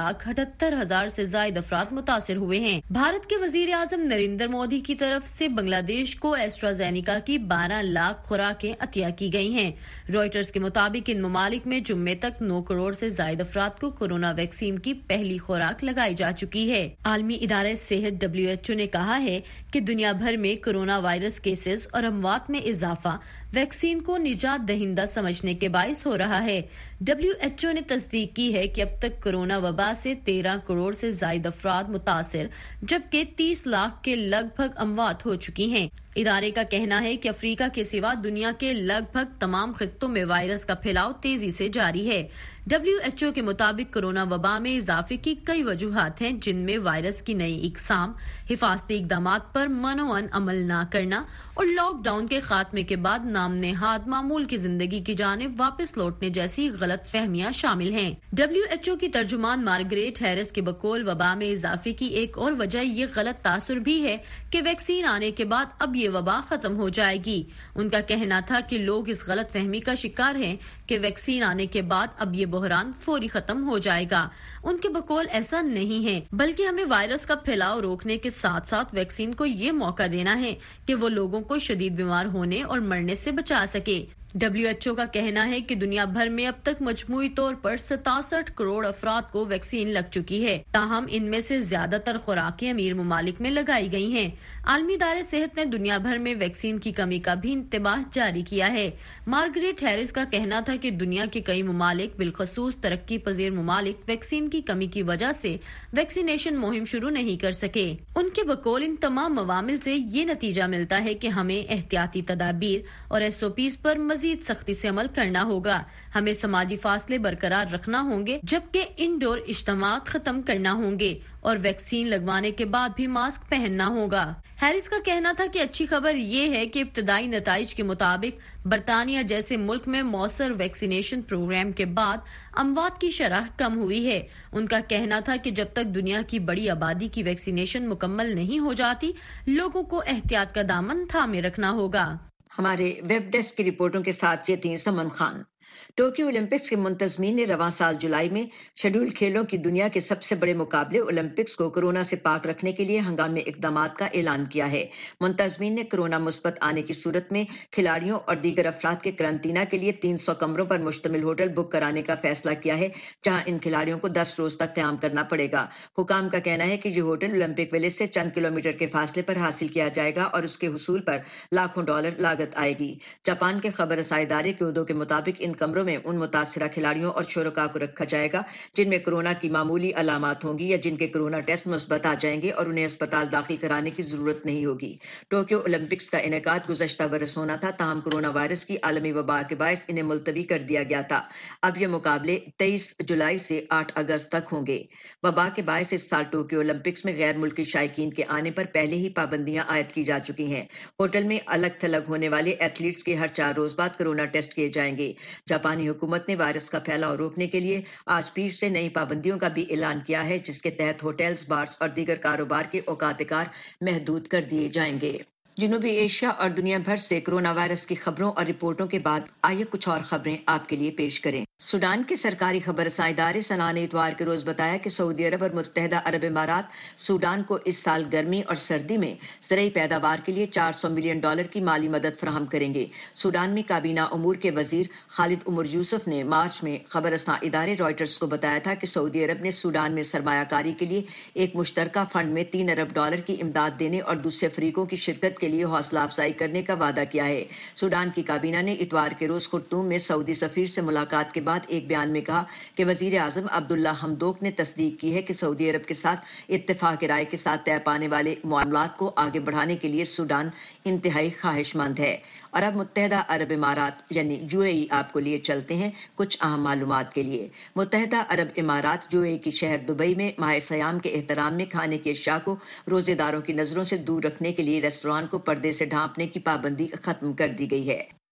6,78,000 से ज्यादा अफराद मुतासिर हुए हैं। भारत के वजीर आजम नरेंद्र मोदी की तरफ से बांग्लादेश को एस्ट्राजेनिका की 12 लाख खुराकें अतिया की गई हैं। रॉयटर्स के मुताबिक इन ममालिक में जुम्मे तक 9 करोड़ से ज्यादा अफराद को कोरोना वैक्सीन की पहली खुराक लगाई जा चुकी है। आलमी इदारे सेहत WHO ने कहा है कि दुनिया भर में कोरोना वायरस केसेस और अमवात में इजाफा वैक्सीन को निजात दहिंदा समझने के बायस हो रहा है। WHO ने तस्दीक की है कि अब तक कोरोना वबा से 13 करोड़ से ज्यादा अफराद मुतासिर जबकि 30 लाख के लगभग अमवात हो चुकी हैं। इदारे का कहना है कि अफ्रीका के सिवा दुनिया के लगभग तमाम खित्तों में वायरस का फैलाव तेजी से जारी है। WHO के मुताबिक कोरोना वबा में इजाफे की कई वजूहात हैं, जिनमें वायरस की नई इकसाम, हिफाजती इक़दामात पर मनोअन अमल न करना और लॉकडाउन के खात्मे के बाद नामनेहाद मामूल की जिंदगी की जानिब वापस लौटने जैसी गलत फहमियां शामिल हैं। WHO की तर्जुमान मार्गरेट हैरिस के बकौल वबा में इजाफे की एक और वजह ये गलत तासुर भी है कि वैक्सीन आने के बाद अब ये वबा खत्म हो जाएगी। उनका कहना था कि लोग इस गलत फहमी का शिकार हैं कि वैक्सीन आने के बाद अब ये बहरान फौरी खत्म हो जाएगा। उनके बकौल ऐसा नहीं है, बल्कि हमें वायरस का फैलाव रोकने के साथ साथ वैक्सीन को ये मौका देना है कि वो लोगों को शदीद बीमार होने और मरने से बचा सके। WHO का कहना है कि दुनिया भर में अब तक मजमूई तौर पर 67 करोड़ अफराद को वैक्सीन लग चुकी है, ताहम इनमें से ज्यादातर खुराकें अमीर ममालिक में लगाई गई हैं। आलमी इदारे सेहत ने दुनिया भर में वैक्सीन की कमी का भी इंतबाह जारी किया है। मार्गरेट हैरिस का कहना था कि दुनिया के कई ममालिक बिलखसूस तरक्की पजीर ममालिक वैक्सीन की कमी की वजह से वैक्सीनेशन मुहिम शुरू नहीं कर सके। उनके बकौल इन तमाम अवामिल से ये नतीजा मिलता है कि हमें एहतियाती तदाबीर और SOPs पर मजीद सख्ती से अमल करना होगा। हमें समाजी फासले बरकरार रखना होंगे, जबकि इंडोर इज्तिमात खत्म करना होंगे और वैक्सीन लगवाने के बाद भी मास्क पहनना होगा। हैरिस का कहना था कि अच्छी खबर ये है कि इब्तदाई नताइज के मुताबिक बरतानिया जैसे मुल्क में मौसर वैक्सीनेशन प्रोग्राम के बाद अमवात की शरह कम हुई है। उनका कहना था कि जब तक दुनिया की बड़ी आबादी की वैक्सीनेशन मुकम्मल नहीं हो जाती, लोगों को एहतियात का दामन थामे रखना होगा। हमारे वेब डेस्क की रिपोर्टों के साथ ये थी समन खान। टोक्यो ओलंपिक्स के मुंतजमीन ने रवां साल जुलाई में शेड्यूल खेलों की दुनिया के सबसे बड़े मुकाबले ओलंपिक्स को कोरोना से पाक रखने के लिए हंगामी इकदामात का ऐलान किया है। मुंतजमीन ने कोरोना मुस्बत आने की सूरत में खिलाड़ियों और दीगर अफराद के करंतना के लिए 300 कमरों पर मुश्तमिल होटल बुक कराने का फैसला किया है, जहां इन खिलाड़ियों को 10 रोज तक क़याम करना पड़ेगा। हुकाम का कहना है कि ये होटल ओलंपिक विलेज से चंद किलोमीटर के फासले पर हासिल किया जाएगा और उसके हुसूल पर लाखों डॉलर लागत आएगी। जापान के खबर रसाई इदारे क्योदो के मुताबिक इन कमरों में उन मुतासिरा खिलाड़ियों और शुरका को रखा जाएगा जिनमें कोरोना की मामूली अलामात होंगी या जिनके कोरोना टेस्ट मुस्बत आ जाएंगे और उन्हें अस्पताल दाखिल कराने की जरूरत नहीं होगी। टोक्यो ओलंपिक्स का इनेकाद गुज़श्ता बरस होना था, ताहम कोरोना वायरस की आलमी वबा के बायस इन्हें मुलतवी कर दिया गया था। अब ये मुकाबले 23 जुलाई से 8 अगस्त तक होंगे। वबा के बायस इस साल टोक्यो ओलंपिक्स में गैर मुल्की शायकीन के आने पर पहले ही पाबंदियां आयद की जा चुकी हैं। होटल में अलग थलग होने वाले एथलीट्स के हर 4 रोज बाद कोरोना टेस्ट किए जाएंगे। जापानी हुकूमत ने वायरस का फैलाव रोकने के लिए आज पीर से नई पाबंदियों का भी ऐलान किया है, जिसके तहत होटल्स, बार्स और दीगर कारोबार के औकात-ए-कार महदूद कर दिए जाएंगे। जनूबी एशिया और दुनिया भर से कोरोना वायरस की खबरों और रिपोर्टों के बाद आइए कुछ और खबरें आपके लिए पेश करें। सूडान के सरकारी खबर रसाई इदारे सना ने इतवार के रोज बताया कि सऊदी अरब और मुत्तहदा अरब इमारात सूडान को इस साल गर्मी और सर्दी में ज़रई पैदावार के लिए $400 मिलियन की माली मदद फराहम करेंगे। सूडान में काबीना उमूर के वजीर खालिद उमर यूसुफ ने मार्च में खबर रसा इदारे रॉयटर्स को बताया था कि सऊदी अरब ने सूडान में सरमायाकारी के लिए एक मुश्तरका फंड में $3 अरब की इमदाद देने और दूसरे फरीकों की शिरकत के लिए हौसला अफजाई करने का वादा किया है। सूडान की काबीना ने इतवार के रोज खुर्तूम में सऊदी सफीर से मुलाकात के बाद एक बयान में कहा कि वजीर आजम अब्दुल्ला हमदोक ने तस्दीक की है कि सऊदी अरब के साथ इत्तेफाक राय के साथ तय पाने वाले मामलात को आगे बढ़ाने के लिए सूडान इंतहाई ख्वाहिशमंद है। और अब मुत्तहदा अरब इमारात यानी UAE आपको लिए चलते हैं कुछ अहम मालूमात के लिए। मुत्तहदा अरब इमारात UAE की शहर दुबई में माह सयाम के एहतराम में खाने की अशिया को रोजेदारों की नजरों से दूर रखने के लिए रेस्टोरेंट को पर्दे से ढांपने की पाबंदी खत्म कर दी गई है।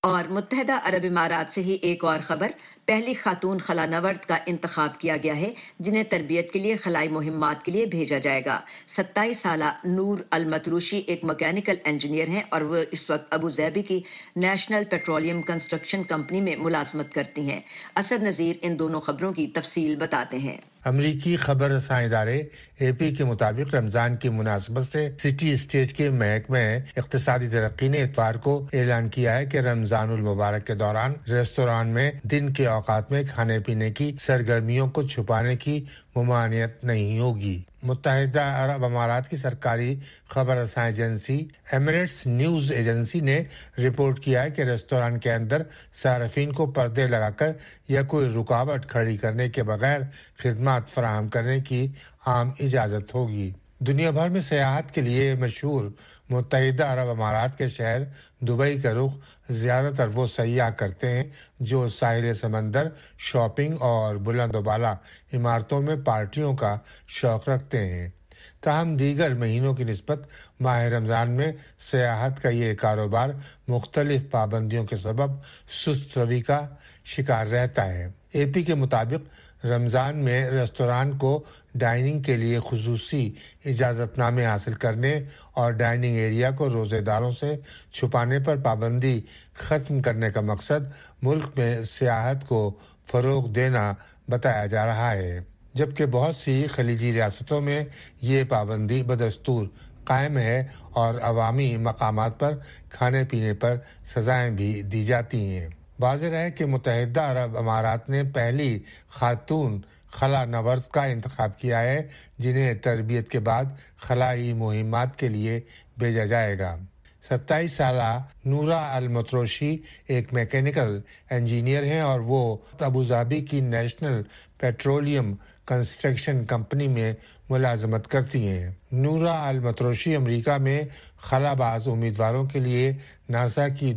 اور متحدہ عرب امارات سے ہی ایک اور خبر، پہلی خاتون خلا نورد کا انتخاب کیا گیا ہے جنہیں تربیت کے لیے خلائی مہمات کے لیے بھیجا جائے گا۔ 27 سالہ نور المتروشی ایک میکینیکل انجینئر ہیں اور وہ اس وقت ابو ظہبی کی نیشنل پیٹرولیم کنسٹرکشن کمپنی میں ملازمت کرتی ہیں۔ اسد نذیر ان دونوں خبروں کی تفصیل بتاتے ہیں۔ امریکی خبر رساں ادارے اے پی کے مطابق رمضان کی مناسبت سے سٹی اسٹیٹ کے محکمہ اقتصادی ترقی نے اتوار کو اعلان کیا ہے کہ رمضان المبارک کے دوران ریستوران میں دن کے اوقات میں کھانے پینے کی سرگرمیوں کو چھپانے کی ممانعت نہیں ہوگی۔ متحدہ عرب امارات کی سرکاری خبر رساں ایجنسی ایمریٹس نیوز ایجنسی نے رپورٹ کیا ہے کہ ریستوران کے اندر صارفین کو پردے لگا کر یا کوئی رکاوٹ کھڑی کرنے کے بغیر خدمات فراہم کرنے کی عام اجازت ہوگی۔ دنیا بھر میں سیاحت کے لیے مشہور متحدہ عرب امارات کے شہر دبئی کا رخ زیادہ تر وہ سیاح کرتے ہیں جو ساحل سمندر، شاپنگ اور بلند و بالا عمارتوں میں پارٹیوں کا شوق رکھتے ہیں۔ تاہم دیگر مہینوں کی نسبت ماہ رمضان میں سیاحت کا یہ کاروبار مختلف پابندیوں کے سبب سست روی کا شکار رہتا ہے۔ اے پی کے مطابق رمضان میں ریستوران کو ڈائننگ کے لیے خصوصی اجازت نامے حاصل کرنے اور ڈائننگ ایریا کو روزے داروں سے چھپانے پر پابندی ختم کرنے کا مقصد ملک میں سیاحت کو فروغ دینا بتایا جا رہا ہے، جبکہ بہت سی خلیجی ریاستوں میں یہ پابندی بدستور قائم ہے اور عوامی مقامات پر کھانے پینے پر سزائیں بھی دی جاتی ہیں۔ واضح ہے کہ متحدہ عرب امارات نے پہلی خاتون خلا نورد کا انتخاب کیا ہے جنہیں تربیت کے بعد خلائی مہمات کے لیے بھیجا جائے گا۔ 27 سالہ نورا المتروشی ایک میکینیکل انجینئر ہیں اور وہ ابو ظہبی کی نیشنل پیٹرولیم کنسٹرکشن کمپنی میں ملازمت کرتی ہیں۔ نورا المتروشی امریکہ میں خلا باز امیدواروں کے لیے ناسا کی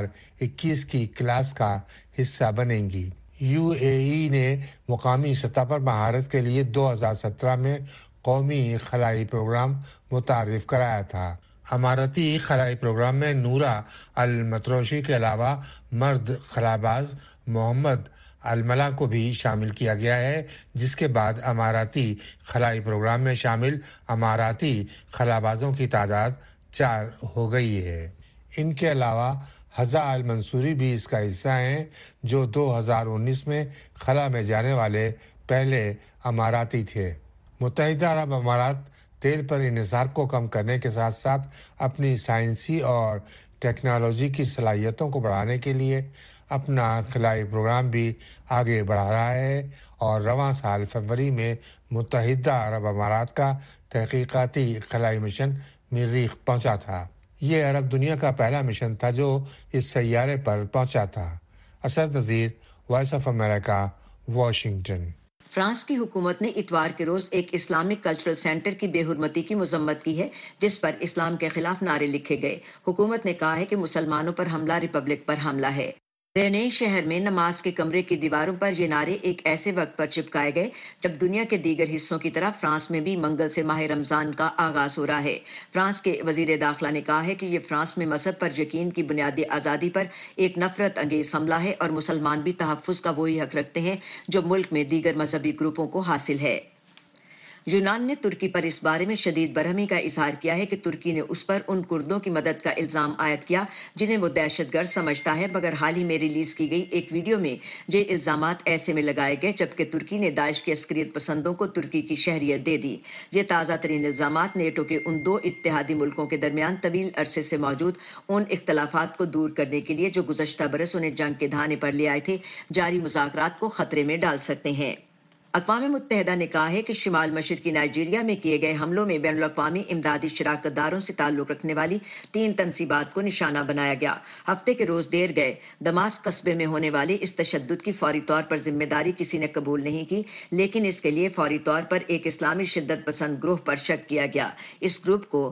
2021 کی کلاس کا حصہ بنیں گی۔ یو اے ای نے مقامی سطح پر مہارت کے لیے 2017 میں قومی خلائی پروگرام متعارف کرایا تھا۔ اماراتی خلائی پروگرام میں نورا المتروشی کے علاوہ مرد خلاباز محمد الملا کو بھی شامل کیا گیا ہے، جس کے بعد اماراتی خلائی پروگرام میں شامل اماراتی خلابازوں کی تعداد 4 ہو گئی ہے۔ ان کے علاوہ حزا المنصوری بھی اس کا حصہ ہیں جو 2019 میں خلا میں جانے والے پہلے اماراتی تھے۔ متحدہ عرب امارات تیل پر انحصار کو کم کرنے کے ساتھ ساتھ اپنی سائنسی اور ٹیکنالوجی کی صلاحیتوں کو بڑھانے کے لیے اپنا خلائی پروگرام بھی آگے بڑھا رہا ہے اور رواں سال فروری میں متحدہ عرب امارات کا تحقیقاتی خلائی مشن مریخ پہنچا تھا۔ یہ عرب دنیا کا پہلا مشن تھا جو اس سیارے پر پہنچا تھا۔ Asad Nazir, voice of America, Washington. France کی حکومت نے اتوار کے روز ایک اسلامک کلچرل سینٹر کی بے حرمتی کی مذمت کی ہے جس پر اسلام کے خلاف نعرے لکھے گئے۔ حکومت نے کہا ہے کہ مسلمانوں پر حملہ ریپبلک پر حملہ ہے۔ نئے شہر میں نماز کے کمرے کی دیواروں پر یہ نعرے ایک ایسے وقت پر چپکائے گئے جب دنیا کے دیگر حصوں کی طرح فرانس میں بھی منگل سے ماہ رمضان کا آغاز ہو رہا ہے۔ فرانس کے وزیر داخلہ نے کہا ہے کہ یہ فرانس میں مذہب پر یقین کی بنیادی آزادی پر ایک نفرت انگیز حملہ ہے اور مسلمان بھی تحفظ کا وہی حق رکھتے ہیں جو ملک میں دیگر مذہبی گروپوں کو حاصل ہے۔ یونان نے ترکی پر اس بارے میں شدید برہمی کا اظہار کیا ہے کہ ترکی نے اس پر ان کردوں کی مدد کا الزام عائد کیا جنہیں وہ دہشت گرد سمجھتا ہے، مگر حال ہی میں ریلیز کی گئی ایک ویڈیو میں یہ الزامات ایسے میں لگائے گئے جبکہ ترکی نے داعش کے عسکریت پسندوں کو ترکی کی شہریت دے دی۔ یہ تازہ ترین الزامات نیٹو کے ان 2 اتحادی ملکوں کے درمیان طویل عرصے سے موجود ان اختلافات کو دور کرنے کے لیے جو گزشتہ برس انہیں جنگ کے دھانے پر لے آئے تھے، جاری مذاکرات کو خطرے میں ڈال سکتے ہیں۔ اقوام متحدہ نے کہا ہے کہ شمال مشرقی نائجیریا میں کیے گئے حملوں میں بین الاقوامی امدادی شراکت داروں سے تعلق رکھنے والی 3 تنصیبات کو نشانہ بنایا گیا۔ ہفتے کے روز دیر گئے دماسک قصبے میں ہونے والے اس تشدد کی فوری طور پر ذمہ داری کسی نے قبول نہیں کی، لیکن اس کے لیے فوری طور پر ایک اسلامی شدت پسند گروہ پر شک کیا گیا۔ اس گروپ کو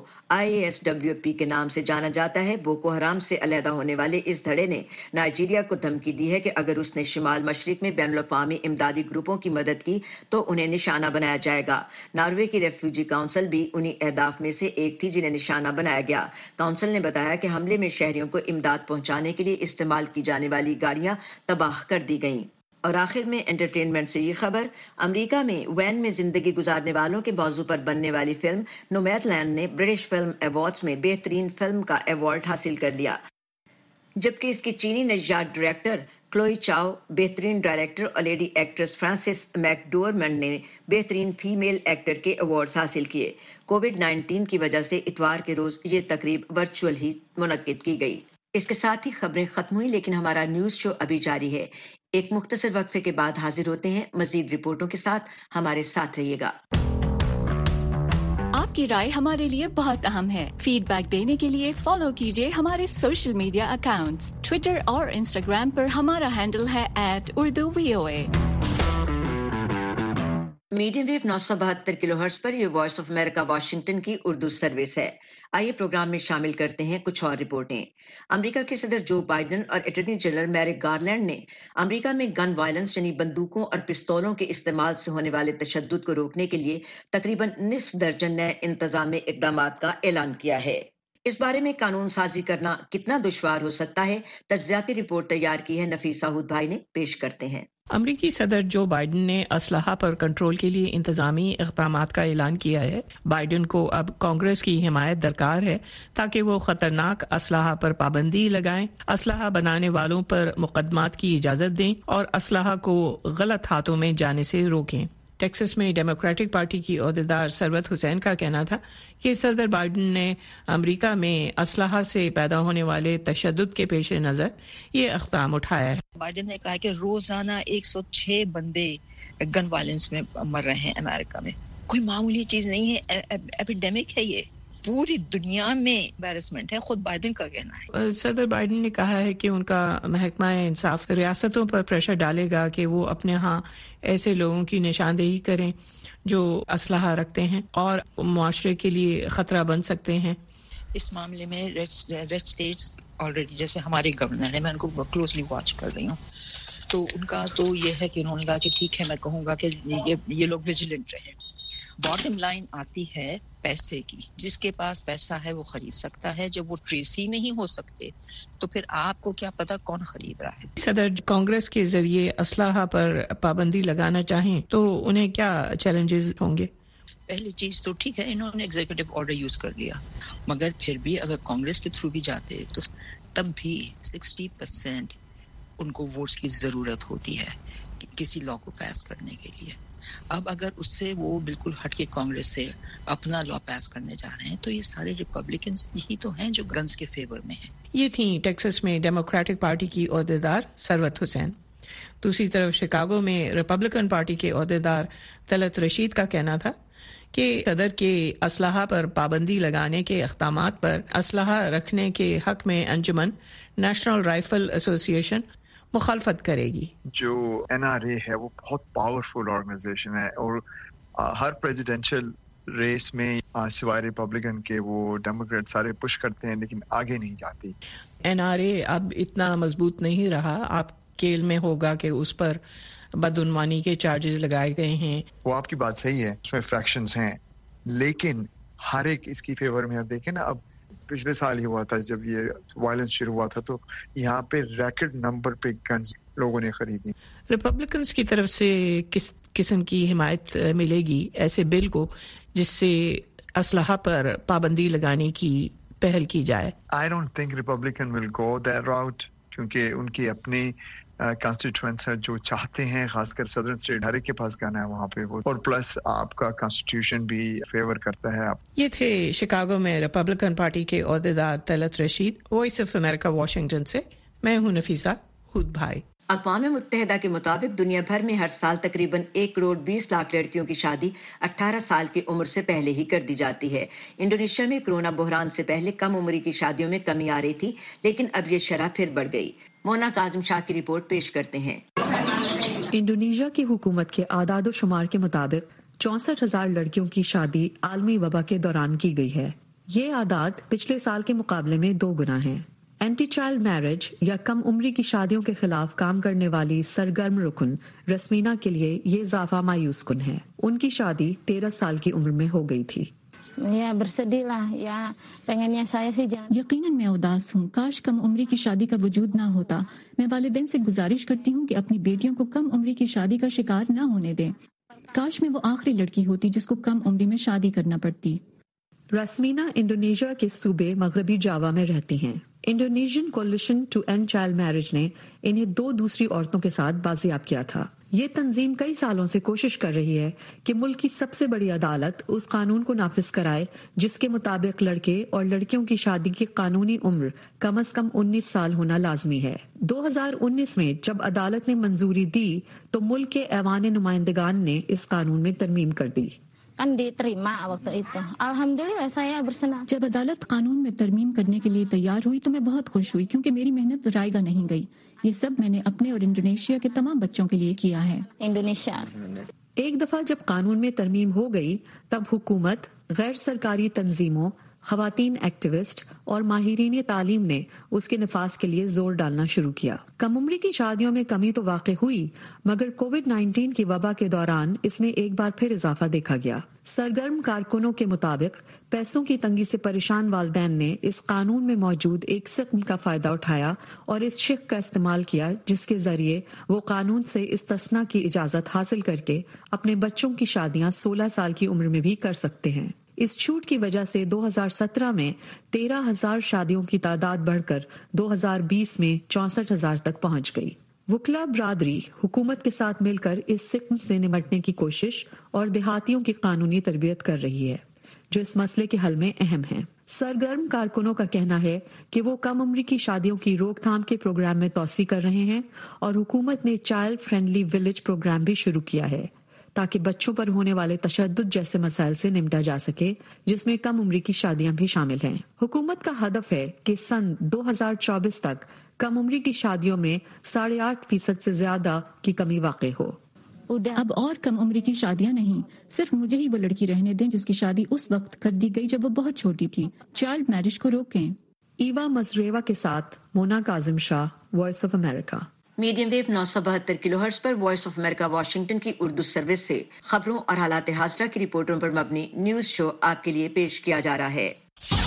ISWP کے نام سے جانا جاتا ہے۔ بوکو حرام سے علیحدہ ہونے والے اس دھڑے نے نائجیریا کو دھمکی دی ہے کہ اگر اس نے شمال مشرق میں بین الاقوامی امدادی گروپوں کی مدد کی تو انہیں نشانہ بنایا جائے گا۔ ناروے کی ریفیوجی کونسل بھی انہی اہداف میں سے ایک تھی جنہیں نشانہ بنایا گیا۔ کونسل نے بتایا کہ حملے میں شہریوں کو امداد پہنچانے کے لیے استعمال کی جانے والی گاڑیاں تباہ کر دی گئیں۔ اور آخر میں انٹرٹینمنٹ سے یہ خبر، امریکہ میں وین میں زندگی گزارنے والوں کے موضوع پر بننے والی فلم نومیڈ لینڈ نے برٹش فلم ایوارڈز میں بہترین فلم کا ایوارڈ حاصل کر لیا، جبکہ اس کی چینی نژاد ڈائریکٹر کلوئی چاؤ، بہترین ڈائریکٹر اور لیڈی ایکٹریس فرانسس میکڈورمنڈ نے بہترین فیمیل ایکٹر کے ایوارڈز حاصل کیے۔ کووڈ-19 کی وجہ سے اتوار کے روز یہ تقریب ورچوئل ہی منعقد کی گئی۔ اس کے ساتھ ہی خبریں ختم ہوئی، لیکن ہمارا نیوز شو ابھی جاری ہے۔ ایک مختصر وقفے کے بعد حاضر ہوتے ہیں مزید رپورٹوں کے ساتھ، ہمارے ساتھ رہیے گا۔ آپ کی رائے ہمارے لیے بہت اہم ہے۔ فیڈ بیک دینے کے لیے فالو کیجیے ہمارے سوشل میڈیا اکاؤنٹس۔ ٹویٹر اور انسٹاگرام پر ہمارا ہینڈل ہے @UrduVOA۔ میڈیم ویو 972 کلو ہرٹز پر یہ وائس آف امریکہ واشنگٹن کی اردو سروس ہے۔ آئیے پروگرام میں شامل کرتے ہیں کچھ اور رپورٹیں۔ امریکہ کے صدر جو بائیڈن اور اٹارنی جنرل میرک گارلینڈ نے امریکہ میں گن وائلنس یعنی بندوقوں اور پستولوں کے استعمال سے ہونے والے تشدد کو روکنے کے لیے تقریباً نصف درجن نئے انتظامی اقدامات کا اعلان کیا ہے۔ اس بارے میں قانون سازی کرنا کتنا دشوار ہو سکتا ہے، تجزیاتی رپورٹ تیار کی ہے نفیسہ ہود بھائی نے، پیش کرتے ہیں۔ امریکی صدر جو بائیڈن نے اسلحہ پر کنٹرول کے لیے انتظامی اقدامات کا اعلان کیا ہے۔ بائیڈن کو اب کانگریس کی حمایت درکار ہے تاکہ وہ خطرناک اسلحہ پر پابندی لگائیں، اسلحہ بنانے والوں پر مقدمات کی اجازت دیں اور اسلحہ کو غلط ہاتھوں میں جانے سے روکیں۔ ٹیکسس میں ڈیموکریٹک پارٹی کی عہدیدار ثروت حسین کا کہنا تھا کہ صدر بائیڈن نے امریکہ میں اسلحہ سے پیدا ہونے والے تشدد کے پیش نظر یہ اقدام اٹھایا ہے۔ بائیڈن نے کہا کہ روزانہ 106 بندے گن وائلنس میں مر رہے ہیں امریکہ میں، کوئی معمولی چیز نہیں ہے، ایپیڈیمک ہے، یہ پوری دنیا میں امبیرسمنٹ ہے، خود بائیڈن کا کہنا ہے۔ صدر بائیڈن نے کہا ہے کہ ان کا محکمہ انصاف ریاستوں پر پریشر ڈالے گا کہ وہ اپنے ہاں ایسے لوگوں کی نشاندہی کریں جو اسلحہ رکھتے ہیں اور معاشرے کے لیے خطرہ بن سکتے ہیں۔ اس معاملے میں ریڈ اسٹیٹس آلریڈی، جیسے ہمارے گورنر ہے، میں ان کو کلوزلی واچ کر رہی ہوں، تو ان کا تو یہ ہے کہ انہوں نے کہا کہ ٹھیک ہے، میں کہوں گا کہ یہ لوگ ویجیلنٹ رہیں۔ باٹم لائن آتی ہے پیسے کی، جس کے پاس پیسہ ہے وہ خرید سکتا ہے، جب وہ ٹریس ہی نہیں ہو سکتے تو پھر آپ کو کیا پتا کون خرید رہا ہے۔ صدر کانگریس کے ذریعے اسلحہ پر پابندی لگانا چاہیں تو انہیں کیا چیلنجز ہوں گے؟ پہلی چیز تو ٹھیک ہے، انہوں نے ایگزیکٹو آرڈر یوز کر لیا، مگر پھر بھی اگر کانگریس کے تھرو بھی جاتے تو تب بھی 60% ان کو ووٹس کی ضرورت ہوتی ہے کسی لا کو پاس کرنے کے لیے۔ اب اگر اس سے وہ بالکل ہٹ کے کانگریس سے اپنا لا پاس کرنے جا رہے ہیں تو یہ سارے ریپبلکنز یہی تو ہیں جو گنز کے فیور میں ہیں۔ یہ تھیں ٹیکسس میں ڈیموکریٹک پارٹی کی عہدیدار ثروت حسین۔ دوسری طرف شکاگو میں ریپبلکن پارٹی کے عہدیدار طلعت رشید کا کہنا تھا کہ صدر کے اسلحہ پر پابندی لگانے کے اقدامات پر اسلحہ رکھنے کے حق میں انجمن نیشنل رائفل ایسوسی ایشن مخالفت کرے گی۔ جو NRA ہے وہ بہت پاورفل آرگنائزیشن ہے اور ہر پریزیڈینشل ریس میں سوائے ریپبلکن کے وہ ڈیموکریٹ سارے پش کرتے ہیں لیکن آگے نہیں جاتی۔ NRA اب اتنا مضبوط نہیں رہا، آپ کے علم میں ہوگا کہ اس پر بدعنوانی کے چارجز لگائے گئے ہیں۔ وہ آپ کی بات صحیح ہے، اس میں فریکشنز ہیں لیکن ہر ایک اس کی فیور میں۔ اب دیکھیں نا، اب پچھلے سال ہی ہوا تھا جب یہ وائلنس شروع ہوا تھا تو یہاں پہ ریکارڈ نمبر پہ گنز لوگوں نے خریدی۔ ریپبلکنز کی طرف سے کس قسم کی حمایت ملے گی ایسے بل کو جس سے اسلحہ پر پابندی لگانے کی پہل کی جائے؟ I don't think Republican will go that route کیونکہ ان کی اپنی کانسٹیٹوئنٹس ہے جو چاہتے ہیں، خاص کر صدرن اسٹیٹ ہر ایک کے پاس گانا ہے وہاں پہ، اور پلس آپ کا کانسٹیٹیوشن بھی فیور کرتا ہے۔ یہ تھے شکاگو میں ریپبلکن پارٹی کے عہدیدار Talat Rashid. Voice of America Washington سے میں ہوں نفیسہ ہود بھائی۔ اقوام متحدہ کے مطابق دنیا بھر میں ہر سال تقریباً 1.20 کروڑ لڑکیوں کی شادی 18 سال کی عمر سے پہلے ہی کر دی جاتی ہے۔ انڈونیشیا میں کورونا بحران سے پہلے کم عمری کی شادیوں میں کمی آ رہی تھی، لیکن اب یہ شرح پھر بڑھ گئی۔ مونا کاظم شاہ کی رپورٹ پیش کرتے ہیں۔ انڈونیشیا کی حکومت کے اعداد و شمار کے مطابق 64,000 لڑکیوں کی شادی عالمی وبا کے دوران کی گئی ہے۔ یہ اعداد پچھلے سال کے مقابلے میں 2 گنا ہیں۔ اینٹی چائلڈ میرج یا کم عمری کی شادیوں کے خلاف کام کرنے والی سرگرم رکن رسمینا کے لیے یہ اضافہ مایوس کن ہے. ان کی شادی 13 سال کی عمر میں ہو گئی تھی. یقیناً میں اداس ہوں. کاش کم عمری کی شادی کا وجود نہ ہوتا. میں والدین سے گزارش کرتی ہوں کہ اپنی بیٹیوں کو کم عمری کی شادی کا شکار نہ ہونے دیں. کاش میں وہ آخری لڑکی ہوتی جس کو کم عمری میں شادی کرنا پڑتی. رسمینا انڈونیشیا کے صوبے مغربی جاوا میں رہتی ہیں. Indonesian coalition to end child marriage نے انہیں 2 دوسری عورتوں کے ساتھ بازیاب کیا تھا. یہ تنظیم کئی سالوں سے کوشش کر رہی ہے کہ ملک کی سب سے بڑی عدالت اس قانون کو نافذ کرائے جس کے مطابق لڑکے اور لڑکیوں کی شادی کی قانونی عمر کم از کم 19 سال ہونا لازمی ہے. 2019 میں جب عدالت نے منظوری دی تو ملک کے ایوان نمائندگان نے اس قانون میں ترمیم کر دی. جب عدالت قانون میں ترمیم کرنے کے لیے تیار ہوئی تو میں بہت خوش ہوئی کیونکہ میری محنت ضائع نہیں گئی. یہ سب میں نے اپنے اور انڈونیشیا کے تمام بچوں کے لیے کیا ہے. ایک دفعہ جب قانون میں ترمیم ہو گئی تب حکومت، غیر سرکاری تنظیموں، خواتین ایکٹیوسٹ اور ماہرین تعلیم نے اس کے نفاذ کے لیے زور ڈالنا شروع کیا. کم عمری کی شادیوں میں کمی تو واقع ہوئی مگر کووڈ-19 کی وبا کے دوران اس میں ایک بار پھر اضافہ دیکھا گیا. سرگرم کارکنوں کے مطابق پیسوں کی تنگی سے پریشان والدین نے اس قانون میں موجود ایک سقم کا فائدہ اٹھایا اور اس شق کا استعمال کیا جس کے ذریعے وہ قانون سے استثناء کی اجازت حاصل کر کے اپنے بچوں کی شادیاں 16 سال کی عمر میں بھی کر سکتے ہیں. اس چھوٹ کی وجہ سے 2017 میں 13,000 شادیوں کی تعداد بڑھ کر 2020 میں 64,000 تک پہنچ گئی. وکلا برادری حکومت کے ساتھ مل کر اس سقم سے نمٹنے کی کوشش اور دیہاتیوں کی قانونی تربیت کر رہی ہے جو اس مسئلے کے حل میں اہم ہیں. سرگرم کارکنوں کا کہنا ہے کہ وہ کم عمری کی شادیوں کی روک تھام کے پروگرام میں توسیع کر رہے ہیں اور حکومت نے چائلڈ فرینڈلی ولیج پروگرام بھی شروع کیا ہے تاکہ بچوں پر ہونے والے تشدد جیسے مسائل سے نمٹا جا سکے جس میں کم عمری کی شادیاں بھی شامل ہیں. حکومت کا ہدف ہے کہ سن 2024 تک کم عمری کی شادیوں میں 8.5% سے زیادہ کی کمی واقع ہو. اب اور کم عمری کی شادیاں نہیں، صرف مجھے ہی وہ لڑکی رہنے دیں جس کی شادی اس وقت کر دی گئی جب وہ بہت چھوٹی تھی. چائلڈ میرج کو روکیں. ایوا مزریوا کے ساتھ Mona Kazim Shah, voice of America. Medium wave 972 kilo hertz پر وائس آف امریکہ واشنگٹن کی اردو سروس سے خبروں اور حالات حاضرہ کی رپورٹوں پر مبنی نیوز شو آپ کے لیے پیش کیا جا رہا ہے.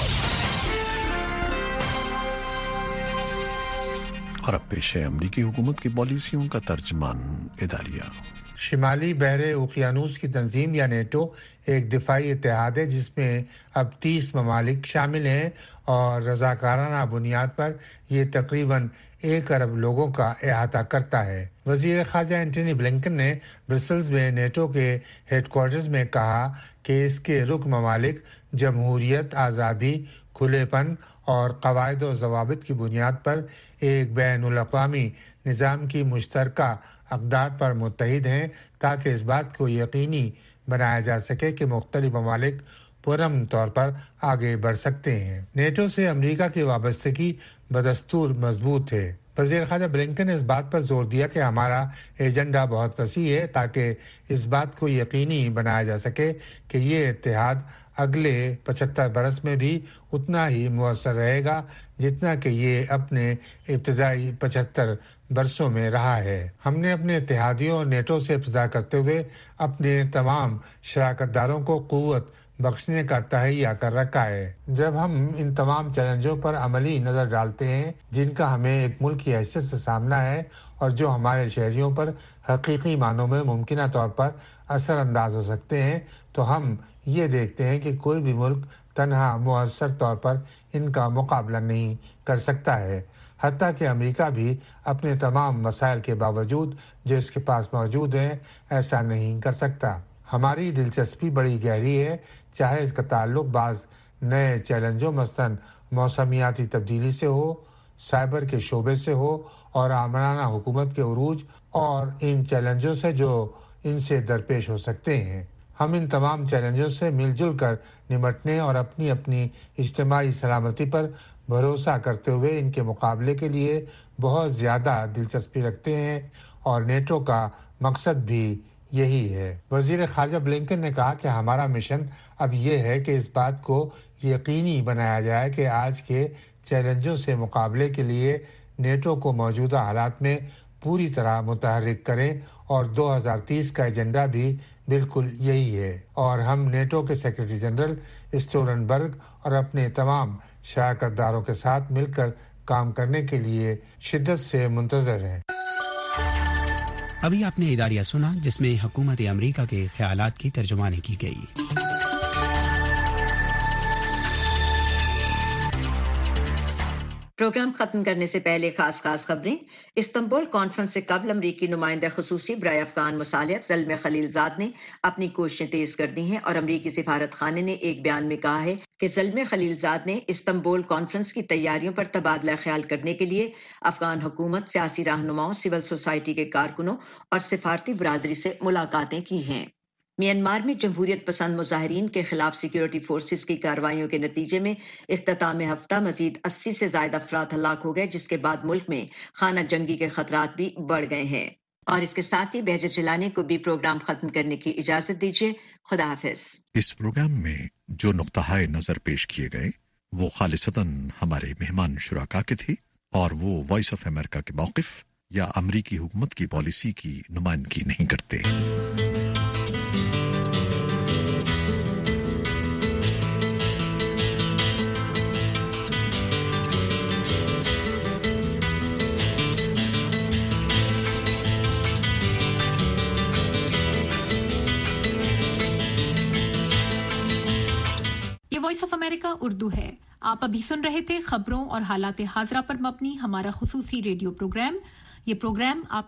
اور اب پیش ہے امریکی حکومت کی پالیسیوں کا ترجمان اداریہ. شمالی بحر اوقیانوس کی تنظیم یا نیٹو ایک دفاعی اتحاد ہے جس میں اب 30 ممالک شامل ہیں اور رضاکارانہ بنیاد پر یہ تقریباً 1 ارب لوگوں کا احاطہ کرتا ہے. وزیر خارجہ اینٹونی بلنکن نے برسلز میں نیٹو کے ہیڈ کوارٹرز میں کہا کہ اس کے رکن ممالک جمہوریت، آزادی، کھلے پن اور قواعد و ضوابط کی بنیاد پر ایک بین الاقوامی نظام کی مشترکہ اقدار پر متحد ہیں تاکہ اس بات کو یقینی بنایا جا سکے کہ مختلف ممالک پرامن طور پر آگے بڑھ سکتے ہیں. نیٹو سے امریکہ کی وابستگی بدستور مضبوط ہے. وزیر خارجہ بلنکن نے اس بات پر زور دیا کہ ہمارا ایجنڈا بہت وسیع ہے تاکہ اس بات کو یقینی بنایا جا سکے کہ یہ اتحاد اگلے 75 برس میں بھی اتنا ہی مؤثر رہے گا جتنا کہ یہ اپنے ابتدائی 75 برسوں میں رہا ہے. ہم نے اپنے اتحادیوں اور نیٹو سے ابتدا کرتے ہوئے اپنے تمام شراکت داروں کو قوت بخشنے کا تہیہ کر رکھا ہے. جب ہم ان تمام چیلنجوں پر عملی نظر ڈالتے ہیں جن کا ہمیں ایک ملک کی حیثیت سے سامنا ہے اور جو ہمارے شہریوں پر حقیقی معنوں میں ممکنہ طور پر اثر انداز ہو سکتے ہیں، تو ہم یہ دیکھتے ہیں کہ کوئی بھی ملک تنہا مؤثر طور پر ان کا مقابلہ نہیں کر سکتا ہے. حتیٰ کہ امریکہ بھی اپنے تمام وسائل کے باوجود جو اس کے پاس موجود ہیں ایسا نہیں کر سکتا. ہماری دلچسپی بڑی گہری ہے، چاہے اس کا تعلق بعض نئے چیلنجوں مثلاً موسمیاتی تبدیلی سے ہو، سائبر کے شعبے سے ہو اور آمرانہ حکومت کے عروج اور ان چیلنجوں سے جو ان سے درپیش ہو سکتے ہیں. ہم ان تمام چیلنجوں سے مل جل کر نمٹنے اور اپنی اپنی اجتماعی سلامتی پر بھروسہ کرتے ہوئے ان کے مقابلے کے لیے بہت زیادہ دلچسپی رکھتے ہیں اور نیٹو کا مقصد بھی یہی ہے. وزیر خارجہ بلنکن نے کہا کہ ہمارا مشن اب یہ ہے کہ اس بات کو یقینی بنایا جائے کہ آج کے چیلنجوں سے مقابلے کے لیے نیٹو کو موجودہ حالات میں پوری طرح متحرک کریں اور 2030 کا ایجنڈا بھی بالکل یہی ہے اور ہم نیٹو کے سیکرٹری جنرل اسٹولنبرگ اور اپنے تمام شراکت داروں کے ساتھ مل کر کام کرنے کے لیے شدت سے منتظر ہیں۔ ابھی آپ نے اداریہ سنا جس میں حکومت امریکہ کے خیالات کی ترجمانی کی گئی۔ پروگرام ختم کرنے سے پہلے خاص خبریں۔ استنبول کانفرنس سے قبل امریکی نمائندہ خصوصی برائے افغان مصالحت زلمے خلیل زاد نے اپنی کوششیں تیز کر دی ہیں اور امریکی سفارت خانے نے ایک بیان میں کہا ہے کہ زلمے خلیل زاد نے استنبول کانفرنس کی تیاریوں پر تبادلہ خیال کرنے کے لیے افغان حکومت، سیاسی رہنماؤں، سول سوسائٹی کے کارکنوں اور سفارتی برادری سے ملاقاتیں کی ہیں۔ میانمار میں جمہوریت پسند مظاہرین کے خلاف سیکیورٹی فورسز کی کارروائیوں کے نتیجے میں اختتام ہفتہ مزید 80 سے زائد افراد ہلاک ہو گئے، جس کے بعد ملک میں خانہ جنگی کے خطرات بھی بڑھ گئے ہیں۔ اور اس کے ساتھ ہی بہجت جیلانی کو بھی پروگرام ختم کرنے کی اجازت دیجیے۔ خدا حافظ۔ اس پروگرام میں جو نقطۂ نظر پیش کیے گئے وہ خالصتاً ہمارے مہمان شرکا کے تھے اور وہ وائس آف امریکہ کے موقف یا امریکی حکومت کی پالیسی کی نمائندگی نہیں کرتے۔ وائس آف امریکہ اردو ہے۔ آپ ابھی سن رہے تھے خبروں اور حالات حاضرہ پر مبنی ہمارا خصوصی ریڈیو پروگرام۔ یہ پروگرام آپ